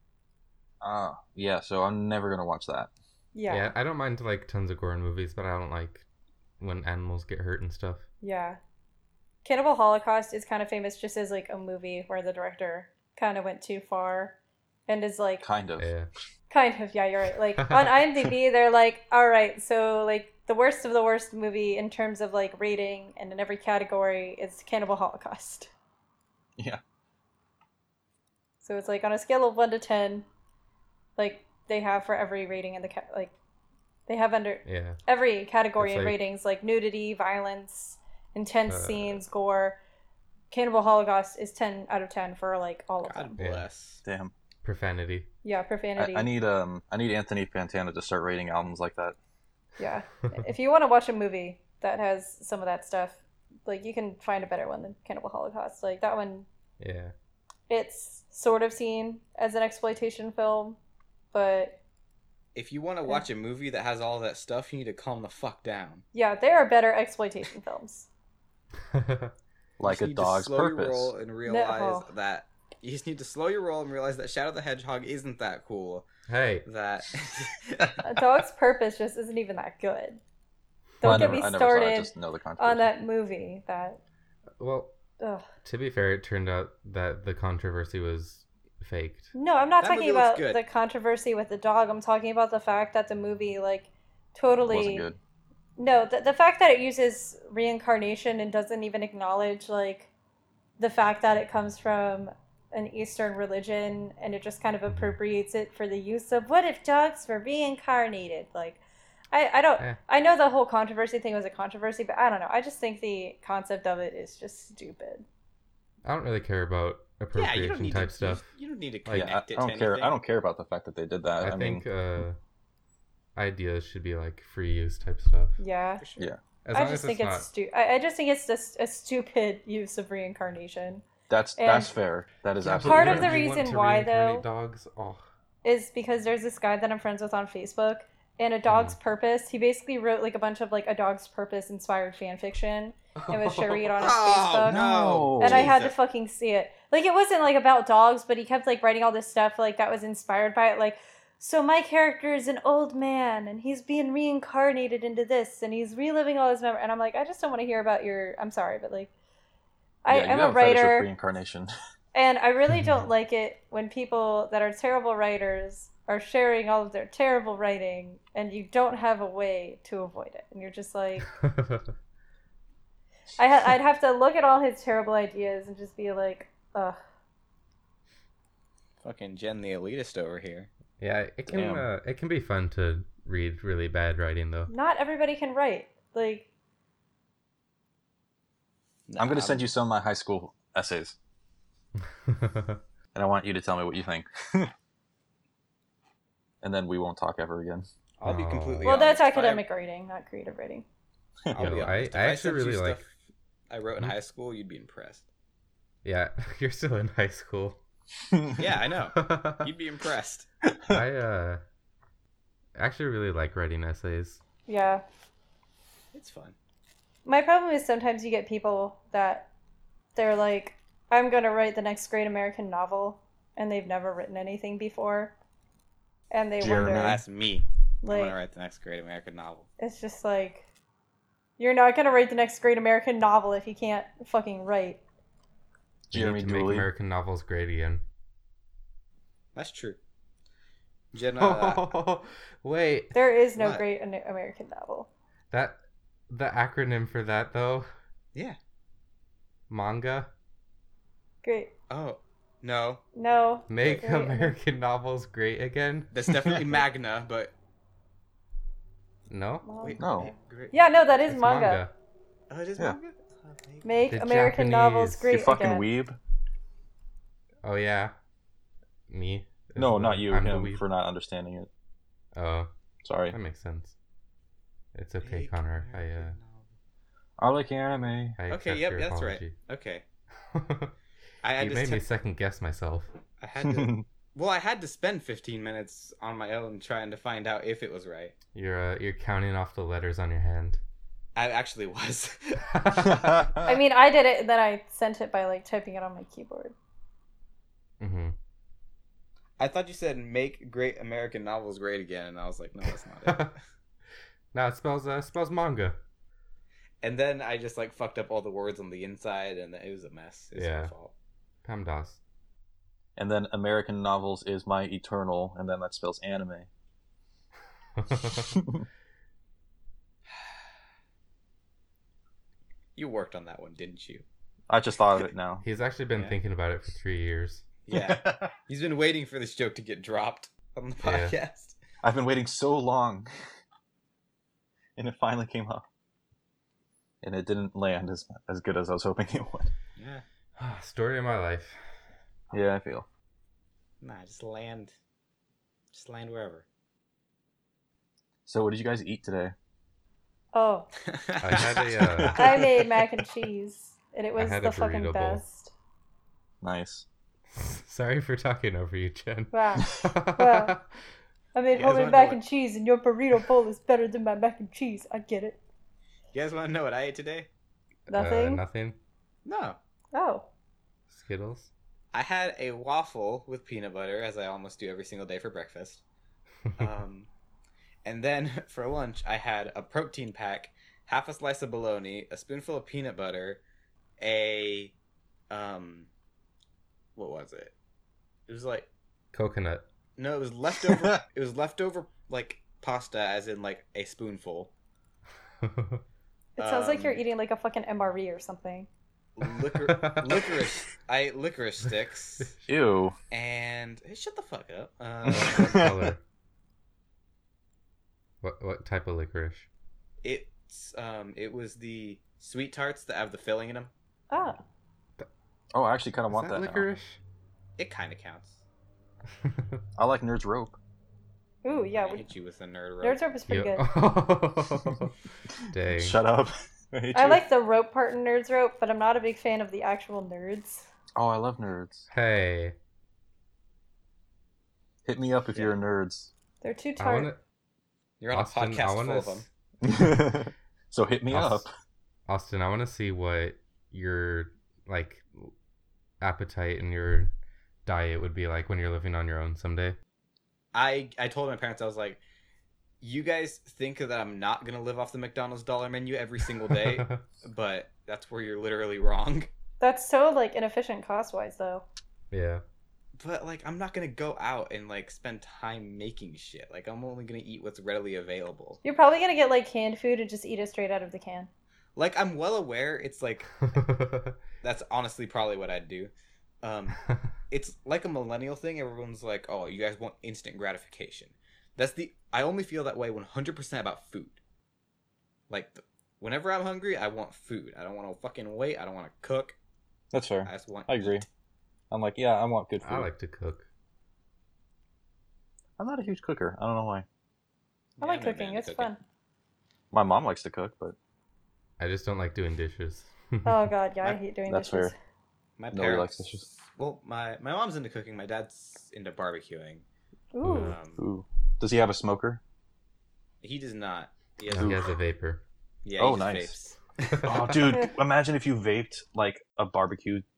Yeah. So I'm never gonna watch that. yeah. I don't mind like tons of gore in movies, but I don't like when animals get hurt and stuff. Yeah. Cannibal Holocaust is kind of famous just as like a movie where the director kind of went too far and is like Kind of. Yeah. kind of, yeah, you're right. Like on IMDb they're like, all right, so like the worst of the worst movie in terms of like rating and in every category is Cannibal Holocaust. Yeah. So it's like on a scale of 1 to 10, like they have for every rating in the like they have under Yeah. every category It's in like- ratings, like nudity, violence, intense Uh, scenes, gore. Cannibal Holocaust is 10 out of 10 for like all of God them. Yeah. bless. Damn. Profanity. Yeah, profanity. I need Anthony Fantana to start rating albums like that. Yeah. If you want to watch a movie that has some of that stuff, like you can find a better one than Cannibal Holocaust. Like that one, Yeah. it's sort of seen as an exploitation film, but If you want to watch a movie that has all that stuff, you need to calm the fuck down. yeah, there are better exploitation films. Like You A just need to Dog's slow your Purpose. roll and realize No. that you just need to slow your roll and realize that Shadow the Hedgehog isn't that cool. Hey. That A Dog's Purpose just isn't even that good. Well, I Don't get me never saw it, started just know the controversy. on that movie. That Well, ugh. to be fair, it turned out that the controversy was faked. No, I'm not That talking movie looks about good. the controversy with the dog. I'm talking about the fact that the movie like totally Wasn't good. No, the fact that it uses reincarnation and doesn't even acknowledge like the fact that it comes from an Eastern religion, and it just kind of appropriates it for the use of what if dogs were reincarnated? Like, I don't Eh. I know the whole controversy thing was a controversy, but I don't know. I just think the concept of it is just stupid. I don't really care about yeah, you appropriation don't need type to, stuff. You don't need to Like, Yeah, connect I it don't to care. anything. I don't care about the fact that they did that. I mean, think ideas should be like free use type stuff. Yeah. For sure. yeah, As I long just as think it's it's stupid. I just think it's just a stupid use of reincarnation. that's And fair. That is Yeah, but absolutely Part you of fair. the you want reason to why, reincarnate though- dogs. Oh. Is because there's this guy that I'm friends with on Facebook, and A Dog's Purpose. He basically wrote like a bunch of like A Dog's Purpose inspired fan fiction and was sharing it on his Oh Facebook. no! And I had to Jesus. fucking see it. Like it wasn't like about dogs, but he kept like writing all this stuff like that was inspired by it. Like, so my character is an old man and he's being reincarnated into this and he's reliving all his memories. And I'm like, I just don't want to hear about your. I'm sorry, but like, Yeah, you I'm have a fetish with writer. reincarnation. And I really don't like it when people that are terrible writers are sharing all of their terrible writing and you don't have a way to avoid it. And you're just like, I'd have to look at all his terrible ideas and just be like, ugh. Fucking Jen the elitist over here. Yeah, Damn. it can be fun to read really bad writing though. Not everybody can write. Like, I'm going to send you some of my high school essays, and I want you to tell me what you think. And then we won't talk ever again. I'll be Oh. completely well, honest. that's academic writing, not creative writing. I'll Yo, be I honest. If actually sent you really like- stuff I wrote in Hmm? high school, you'd be impressed. Yeah, you're still in high school. Yeah, I know. You'd be impressed. I actually really like writing essays. Yeah. It's fun. My problem is sometimes you get people that they're like, I'm going to write the next great American novel. and they've never written anything before, and they Jeremy. wonder, That's me. I'm like, gonna write the next great American novel. it's just like, you're not gonna write the next great American novel if you can't fucking write. We Jeremy need to make Dooley. American novels great again. That's true. Jenna, Wait, There is no What? great American novel. the acronym for that though, yeah. manga. Great. Oh, no. No. Make Great American novels great again. That's definitely Magna, but No, wait, No. great. Yeah, no, that is it's manga. Oh, it is Yeah. manga. Make The American novels Japanese- great You fucking again. weeb. Oh yeah, me. is No, the- not you. I'm the Him weeb. for not understanding it. Oh, Sorry. that makes sense. It's okay, Make Connor. American novel. I like anime. I Okay, accept yep, your that's apology. right. Okay. I You just made me second guess myself. I had to. Well, I had to spend 15 minutes on my own trying to find out if it was right. You're counting off the letters on your hand. I actually was. I mean, I did it, and then I sent it by like typing it on my keyboard. Mm-hmm. I thought you said make great American novels great again, and I was like, no, that's not it. No, it spells manga. And then I just like fucked up all the words on the inside, and it was a mess. It's Yeah. my fault. PEMDAS. And then American novels is my eternal, and then that spells anime. You worked on that one, didn't you? I just thought of it now. He's actually been Yeah. thinking about it for 3 years. Yeah. He's been waiting for this joke to get dropped on the Yeah. podcast. I've been waiting so long. And it finally came up. And it didn't land as good as I was hoping it would. Yeah. Story of my life. Yeah, I feel. Nah, just land. Just land wherever. So what did you guys eat today? Oh, I had a, I made mac and cheese, and it I was had the a fucking burrito bowl. best. Nice. Sorry for talking over you, Jen. Wow. Wow. I made You guys homemade wanna mac know and cheese, and your burrito bowl is better than my mac and cheese. I get it. You guys want to know what I ate today? Nothing? Nothing. No. Oh. Skittles. I had a waffle with peanut butter, as I almost do every single day for breakfast. And then for lunch, I had a protein pack, half a slice of bologna, a spoonful of peanut butter, what was it? It was like, Coconut. no, it was leftover. It was leftover like pasta, as in like a spoonful. It sounds like you're Um, eating like a fucking MRE or something. Licorice. I ate licorice sticks, Ew. and hey, shut the fuck up. What color? What type of licorice? It was the sweet tarts that have the filling in them. Ah. Oh, I actually kind of Is want that that licorice? It kind of counts. now. I like Nerds Rope. Ooh, yeah. I hit you with a nerd rope. Nerds rope is pretty good. good. Dang. Shut up. I hate I you. like the rope part in Nerds rope, but I'm not a big fan of the actual nerds. Oh, I love nerds. Hey, Hit me up if Yeah. you're nerds. They're too I tart. want to. You're on Austin, a podcast I wanna full of them. So hit me up. Austin, I want to see what your like appetite and your diet would be like when you're living on your own someday. I told my parents, I was like, you guys think that I'm not gonna live off the McDonald's dollar menu every single day, but that's where you're literally wrong. That's so like inefficient cost wise though. Yeah. But like, I'm not gonna go out and like spend time making shit. Like, I'm only gonna eat what's readily available. You're probably gonna get like canned food and just eat it straight out of the can. Like, I'm well aware it's like that's honestly probably what I'd do. It's like a millennial thing. Everyone's like, "Oh, you guys want instant gratification." I only feel that way 100% about food. Like, whenever I'm hungry, I want food. I don't want to fucking wait. I don't want to cook. That's fair. I just want. I agree. eat. I'm like, yeah, I want good food. I like to cook. I'm not a huge cooker. I don't know why. I like I'm not a cooking. man to It's cooking. fun. My mom likes to cook, but I just don't like doing dishes. Oh god, yeah, I My- hate doing that's dishes. fair. My Nobody parents. likes dishes. Well, my mom's into cooking. My dad's into barbecuing. Ooh. Ooh. Does he have a smoker? He does not. He has, He has a vapor. yeah, Oh, he just nice. vapes. Oh, dude, imagine if you vaped like a barbecue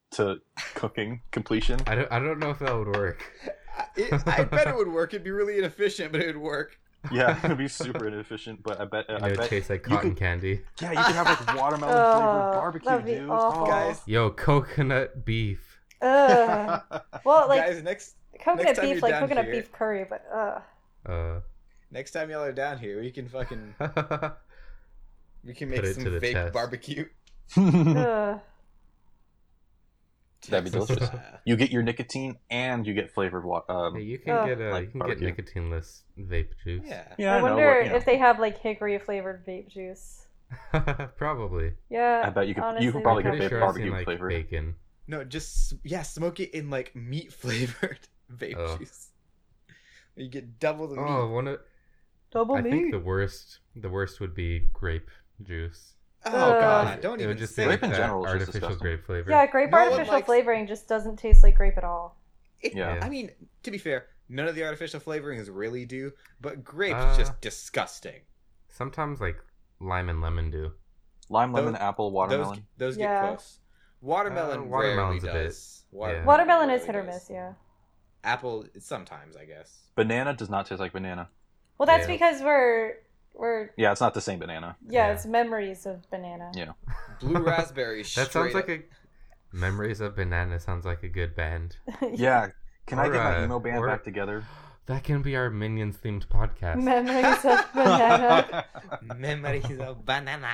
to cooking completion. I don't know if that would work. I bet it would work. It'd be really inefficient, but it would work. Yeah, it'd be super inefficient, but I bet And I it would bet taste like you cotton could- candy. Yeah, you could have like watermelon flavored barbecue, that'd be dude. awful. Guys, Yo, coconut beef. Ugh. Well, like guys, next coconut time beef, you're like down coconut here- beef curry, but next time y'all are down here, we can fucking we can make Put it some to the fake test. barbecue. ugh. That'd be Texas delicious. style. You get your nicotine and you get flavored water. Hey, you can Ugh. get Like you can barbecue. get nicotineless vape juice. Yeah. Yeah, I know, wonder but, you know. if they have like hickory flavored vape juice. Probably. Yeah, I bet you could. honestly, You could probably they get Pretty vape sure I've barbecue seen like flavor. bacon. No, just smoke it in like meat flavored vape Oh. juice. You get double the meat. Oh, one of double I meat. think the worst would be grape juice. Oh Uh, god, don't It even would just say be Grape like in that general is just artificial disgusting. grape flavor. Yeah, grape No one artificial likes- flavoring just doesn't taste like grape at all. It, Yeah. I mean, to be fair, none of the artificial flavorings really do, but grape's Uh, just disgusting. Sometimes like lime and lemon do. Lime, lemon, Those- apple, watermelon. Those get Yeah. close. Watermelon watermelon's rarely a bit- does. yeah. Watermelon rarely is hit or does. miss, yeah. Apple sometimes, I guess. Banana does not taste like banana. Well, that's Yeah. because we're Yeah, it's not the same banana. Yeah. it's memories of banana. Yeah. Blue raspberry. That sounds like straight a Memories of Banana sounds like a good band. Yeah. Can I Or, get my emo band or- back together? That can be our Minions themed podcast. Memories of banana. up. Memories of banana.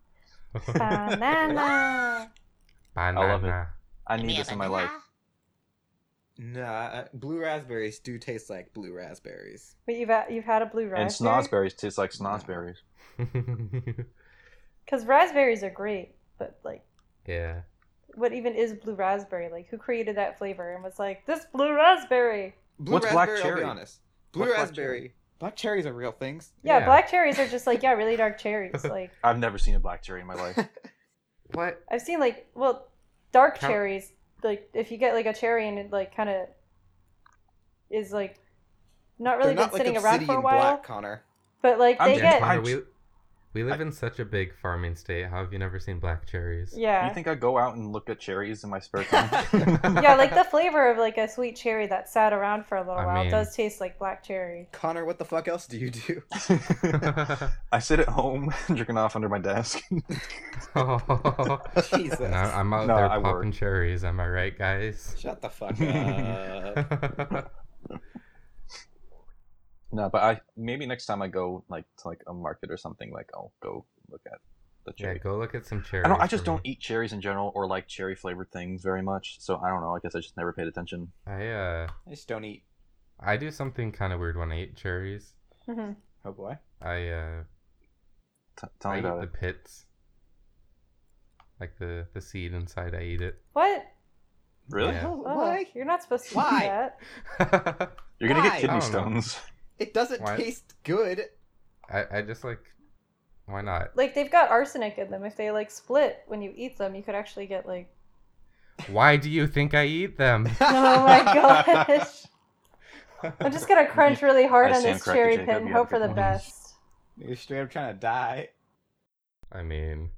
Banana. Banana. I love it. I need this in my life. Nah, blue raspberries do taste like blue raspberries. But you've had a blue raspberry? And snozzberries taste like snozzberries. Because raspberries are great, but like, Yeah. what even is blue raspberry? Like, who created that flavor and was like, this blue raspberry? Blue What's black raspberry, I'll cherry? be honest. Blue What's black raspberry. Black cherries are real things. Yeah, Yeah. black cherries are just like, really dark cherries. Like, I've never seen a black cherry in my life. What? I've seen like, well, dark How- cherries. Like, if you get like a cherry and it like kind of is like not really They're been not sitting like around obsidian for a while, black, Connor. but like I'm they down. get Connor, I- we live in such a big farming state. How have you never seen black cherries? yeah. You think I go out and look at cherries in my spare time? Yeah, like the flavor of like a sweet cherry that sat around for a little I while mean- does taste like black cherry. Connor, what the fuck else do you do? I sit at home drinking off under my desk. Jesus. And I'm out No, there I popping work. cherries. Am I right, guys? Shut the fuck up. No, but maybe next time I go like to like a market or something, like I'll go look at the Yeah, cherry. go look at some cherries. I just for me. don't eat cherries in general or like cherry flavored things very much. So I don't know. I guess I just never paid attention. I just don't eat. I do something kind of weird when I eat cherries. Mhm. Oh boy. I Tell I me eat about the it. pits, like the seed inside. I eat it. What? Really? Yeah. Oh, Why? You're not supposed to Why? do that. You're gonna Why? get kidney I don't know. stones. It doesn't Why? taste good. I just like, why not? Like they've got arsenic in them. If they like split when you eat them, you could actually get like. Why do you think I eat them? Oh my gosh! I'm just gonna crunch really hard I on stand this corrected, cherry Jacob. pit and You have hope for the good best. You're straight up trying to die. I mean,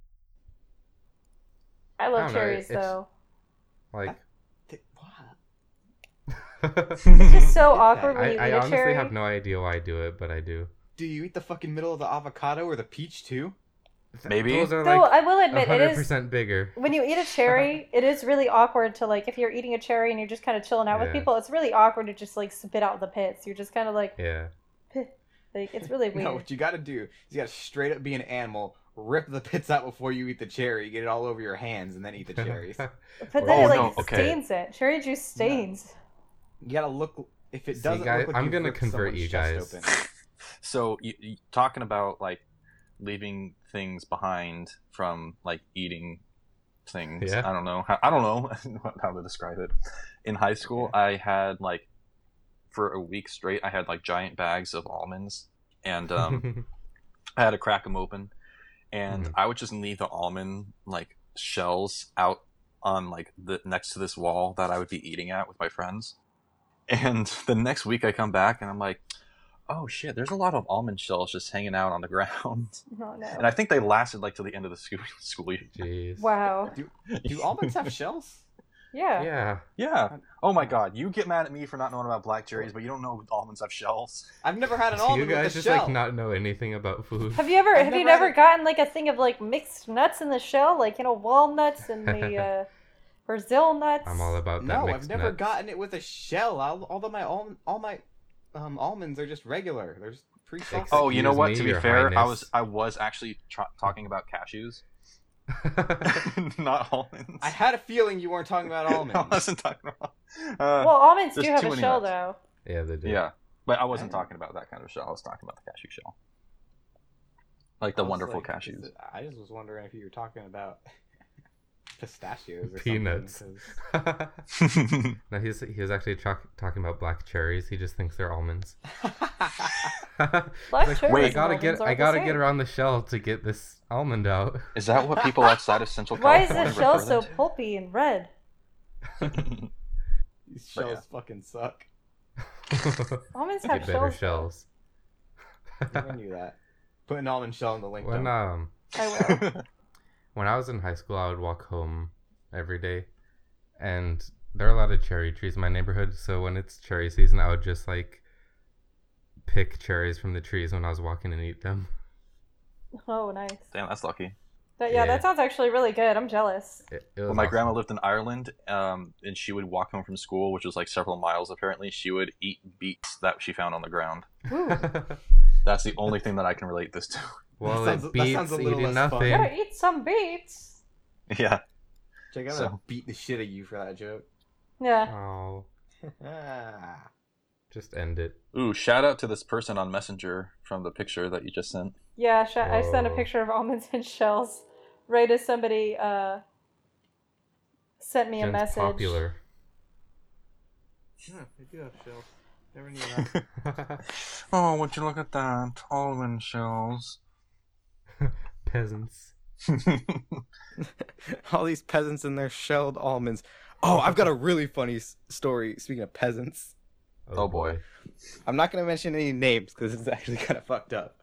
I I love don't know, cherries it's- though. like, What? It's just so Get that. awkward when you I eat a honestly cherry. have no idea why I do it, but I do. Do you eat the fucking middle of the avocado or the peach too? Maybe. Those are Though like I will admit, it 100% is bigger. when you eat a cherry, it is really awkward to like if you're eating a cherry and you're just kind of chilling out with Yeah. people. It's really awkward to just like spit out the pits. You're just kind of like, Yeah. like it's really weird. No, what you gotta do is you gotta straight up be an animal, rip the pits out before you eat the cherry, get it all over your hands, and then eat the cherries. But Oh, then it like no, okay. stains it. Cherry juice stains. You gotta look. If it See, doesn't guys, look like I'm you've gonna ripped convert someone's you chest guys. open. So you talking about like leaving things behind from like eating things. Yeah. I don't know how to describe it. In high school, I had like for a week straight, I had like giant bags of almonds, and I had to crack them open, and Mhm. I would just leave the almond like shells out on like the next to this wall that I would be eating at with my friends. And the next week I come back and I'm like, oh shit, there's a lot of almond shells just hanging out on the ground. Oh no. And I think they lasted like till the end of the school year. Jeez. Wow. Do almonds have shells? Yeah. Yeah. Yeah. Oh my god, you get mad at me for not knowing about black cherries, but you don't know almonds have shells. I've never had an So you almond with guys a just shell. like not know anything about food. Have I've you never never had it. gotten like a thing of like mixed nuts in the shell, like walnuts and the Brazil nuts? I'm all about that No, mixed I've never nuts. gotten it with a shell. Although all my almonds are just regular. They're just pre-salted. Oh, you know Excuse what? me, To be Your fair, Highness. I was actually talking about cashews, not almonds. I had a feeling you weren't talking about almonds. I wasn't talking about. Well, almonds do there's have too a many shell nuts. though. Yeah, they do. Yeah, but I wasn't talking about that kind of shell. I was talking about the cashew shell, like the I was wonderful like, cashews. I just was wondering if you were talking about pistachios or Peanuts. something. No, he was actually talking about black cherries. He just thinks they're almonds. Black Like, cherries I and gotta almonds get aren't I the gotta same. get around the shell to get this almond out. Is that what people outside of Central Why is California the shell refer so them pulpy and red? to? These But shells yeah. fucking suck. Almonds Get have better shells. shells. I knew that. Put an almond shell in the link. When dump. I will. when I was in high school, I would walk home every day, and there are a lot of cherry trees in my neighborhood. So when it's cherry season, I would just like pick cherries from the trees when I was walking and eat them. Oh, nice. Damn, that's lucky. Yeah. That sounds actually really good. I'm jealous. It was When my awesome. grandma lived in Ireland, and she would walk home from school, which was like several miles apparently, she would eat beets that she found on the ground. Ooh. That's the only thing that I can relate this to. Well, That sounds- it that beats sounds a little eating less fun. nothing. Gotta eat some beets. Yeah. Jake, I'm So- gonna beat the shit out of you for that joke. Yeah. Oh, Ah. just end it. Ooh, shout out to this person on Messenger from the picture that you just sent. Yeah, I sent a Whoa. picture of almonds and shells right as somebody sent me a Jen's message. popular. Yeah, they do have shells. Never knew that. Oh, would you look at that? Almond shells. Peasants. All these peasants and their shelled almonds. Oh, I've got a really funny story. Speaking of peasants, Oh, boy. I'm not gonna mention any names because it's actually kind of fucked up.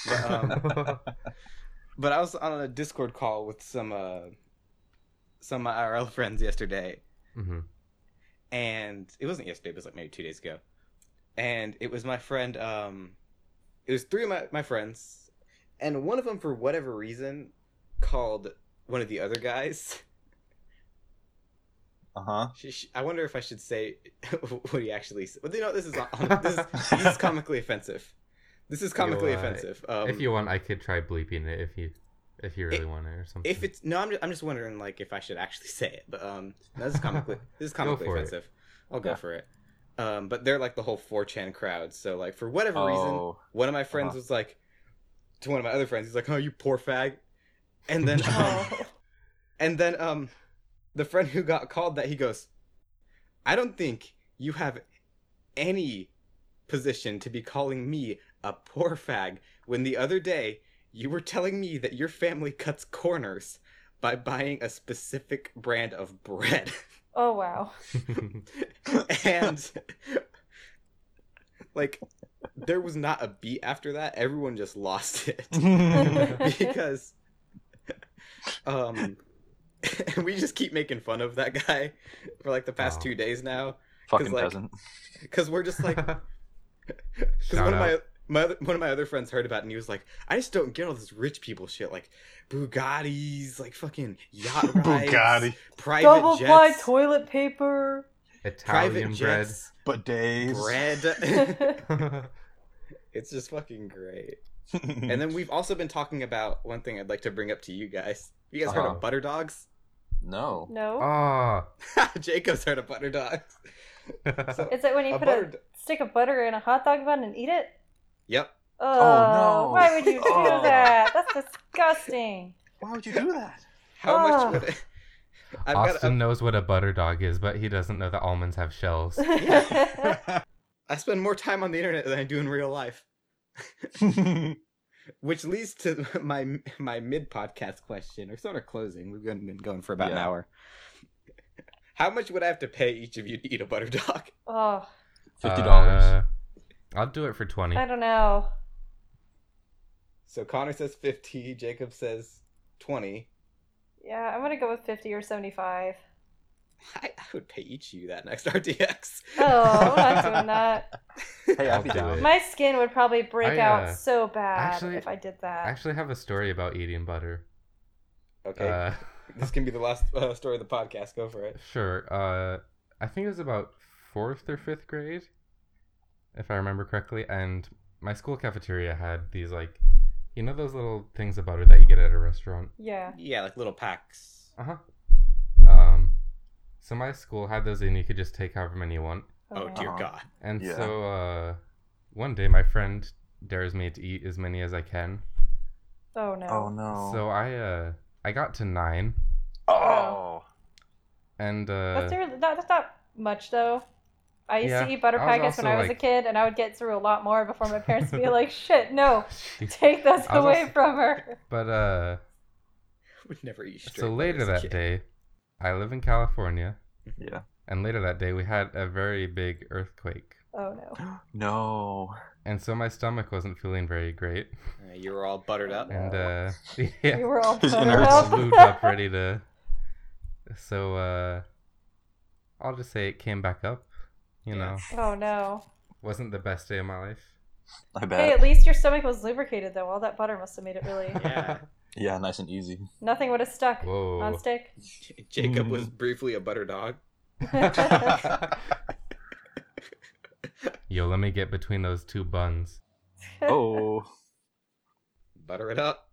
But I was on a Discord call with some of my IRL friends yesterday, hmm and it wasn't yesterday. It was like maybe 2 days ago, and it was my friend. It was three of my friends, and one of them, for whatever reason, called one of the other guys. Uh-huh. I wonder if I should say what he actually said. But you know, this is comically offensive. This is comically You, offensive. If you want, I could try bleeping it if you really want it or something. If it's no, I'm just wondering like if I should actually say it. But this is comically for it. offensive. I'll go Yeah. for it. But they're like the whole 4chan crowd. So like for whatever reason, Oh. one of my friends Uh-huh. was like to one of my other friends, he's like, "Oh, you poor fag," and then Oh. and then the friend who got called that, he goes, "I don't think you have any position to be calling me a poor fag when the other day you were telling me that your family cuts corners by buying a specific brand of bread." Oh, wow. And like there was not a beat after that. Everyone just lost it because we just keep making fun of that guy for like the past Oh. 2 days now Fucking like, peasant. because we're just like because Shout one of out. one of my other friends heard about it and he was like, "I just don't get all this rich people shit, like Bugattis, like fucking yacht rides, Bugatti. private Double ply jets, toilet paper. Italian private bread. jets, But days. bread." It's just fucking great. And then we've also been talking about one thing I'd like to bring up to you guys. You guys heard Uh-huh. of butter dogs? No. No. Ah. Jacob's heard of butter dogs. So- Is it when you a put butter a d- stick of butter in a hot dog bun and eat it? Yep. Oh, no. Why would you do Oh. that? That's disgusting. Why would you do that? How Oh. much would it... I've got Austin knows what a butter dog is, but he doesn't know that almonds have shells. I spend more time on the internet than I do in real life. Which leads to my mid podcast question, or sort of closing. We've been going for about an Yeah. hour. How much would I have to pay each of you to eat a butter dog? Oh, $50. I'll do it for 20. I don't know. So Connor says 50, Jacob says 20. Yeah, I'm gonna go with 50 or 75. I would pay each of you that next RTX. Oh, I'm not doing that. Hey, I'll I'd be do down. it. My skin would probably break I, out so bad actually- if I did I that. actually have a story about eating butter. Okay, this can be the last story of the podcast. Go for it. Sure. I think it was about 4th or 5th grade, if I remember correctly, and my school cafeteria had these, like, you know those little things of butter that you get at a restaurant? Yeah. Yeah, like little packs. Uh-huh. So my school had those and you could just take however many you want. Oh dear Uh-huh. God. And Yeah. so one day my friend dares me to eat as many as I can. Oh no. Oh no. So I got to 9 Oh. and That's not much though. I used Yeah, to eat butter I was packets when also, I was a like- kid, and I would get through a lot more before my parents would be like, "Shit, no, Jeez. take those I was away also- from her." But Would never eat straight. so later butter as a that kid. day, I live in California, Yeah. and later that day we had a very big earthquake. Oh no. No. And so my stomach wasn't feeling very great. You were all buttered up. And You yeah, were all His buttered innards. up. lubed up, ready to. So I'll just say it came back up. You Yeah. know, Oh no. wasn't the best day of my life. I Hey, bet. at least your stomach was lubricated though. All that butter must have made it really. Yeah. Yeah, nice and easy. Nothing would have stuck Whoa. on stick. Jacob was briefly a butter dog. Yo, let me get between those two buns. Oh. Butter it up.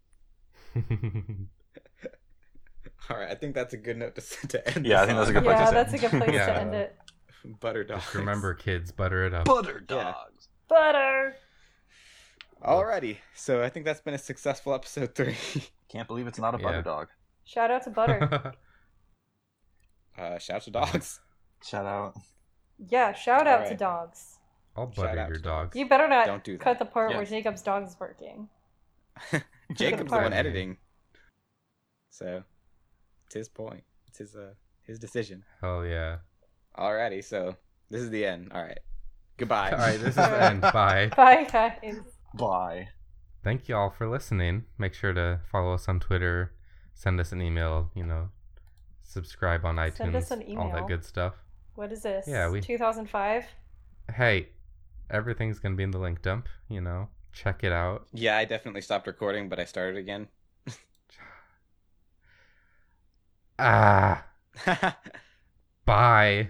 All right, I think that's a good note to end. Yeah, I think that's a good place to Yeah, end. that's a good place Yeah. to end it. Butter dogs. Just remember, kids, butter it up. Butter Yeah. dogs. Butter. Alrighty, so I think that's been a successful episode 3. Can't believe it's not a butter Yeah. dog. Shout out to butter. Shout to dogs. Shout out. Yeah, shout out to Alright. dogs. I'll Shout butter out your to dogs. You better not Don't do that. cut the part where Yes. Jacob's dog is barking. Jacob's the part. one editing, so it's his point. It's his decision. Hell yeah. Alrighty, so this is the end. All right, goodbye. All right, this is the end. Bye. Bye, guys. Bye. Thank you all for listening. Make sure to follow us on Twitter, send us an email, subscribe on iTunes, Send us an all that email. good stuff. What is this? Yeah, 2005? Hey, everything's going to be in the link dump, check it out. Yeah, I definitely stopped recording, but I started again. Ah, bye.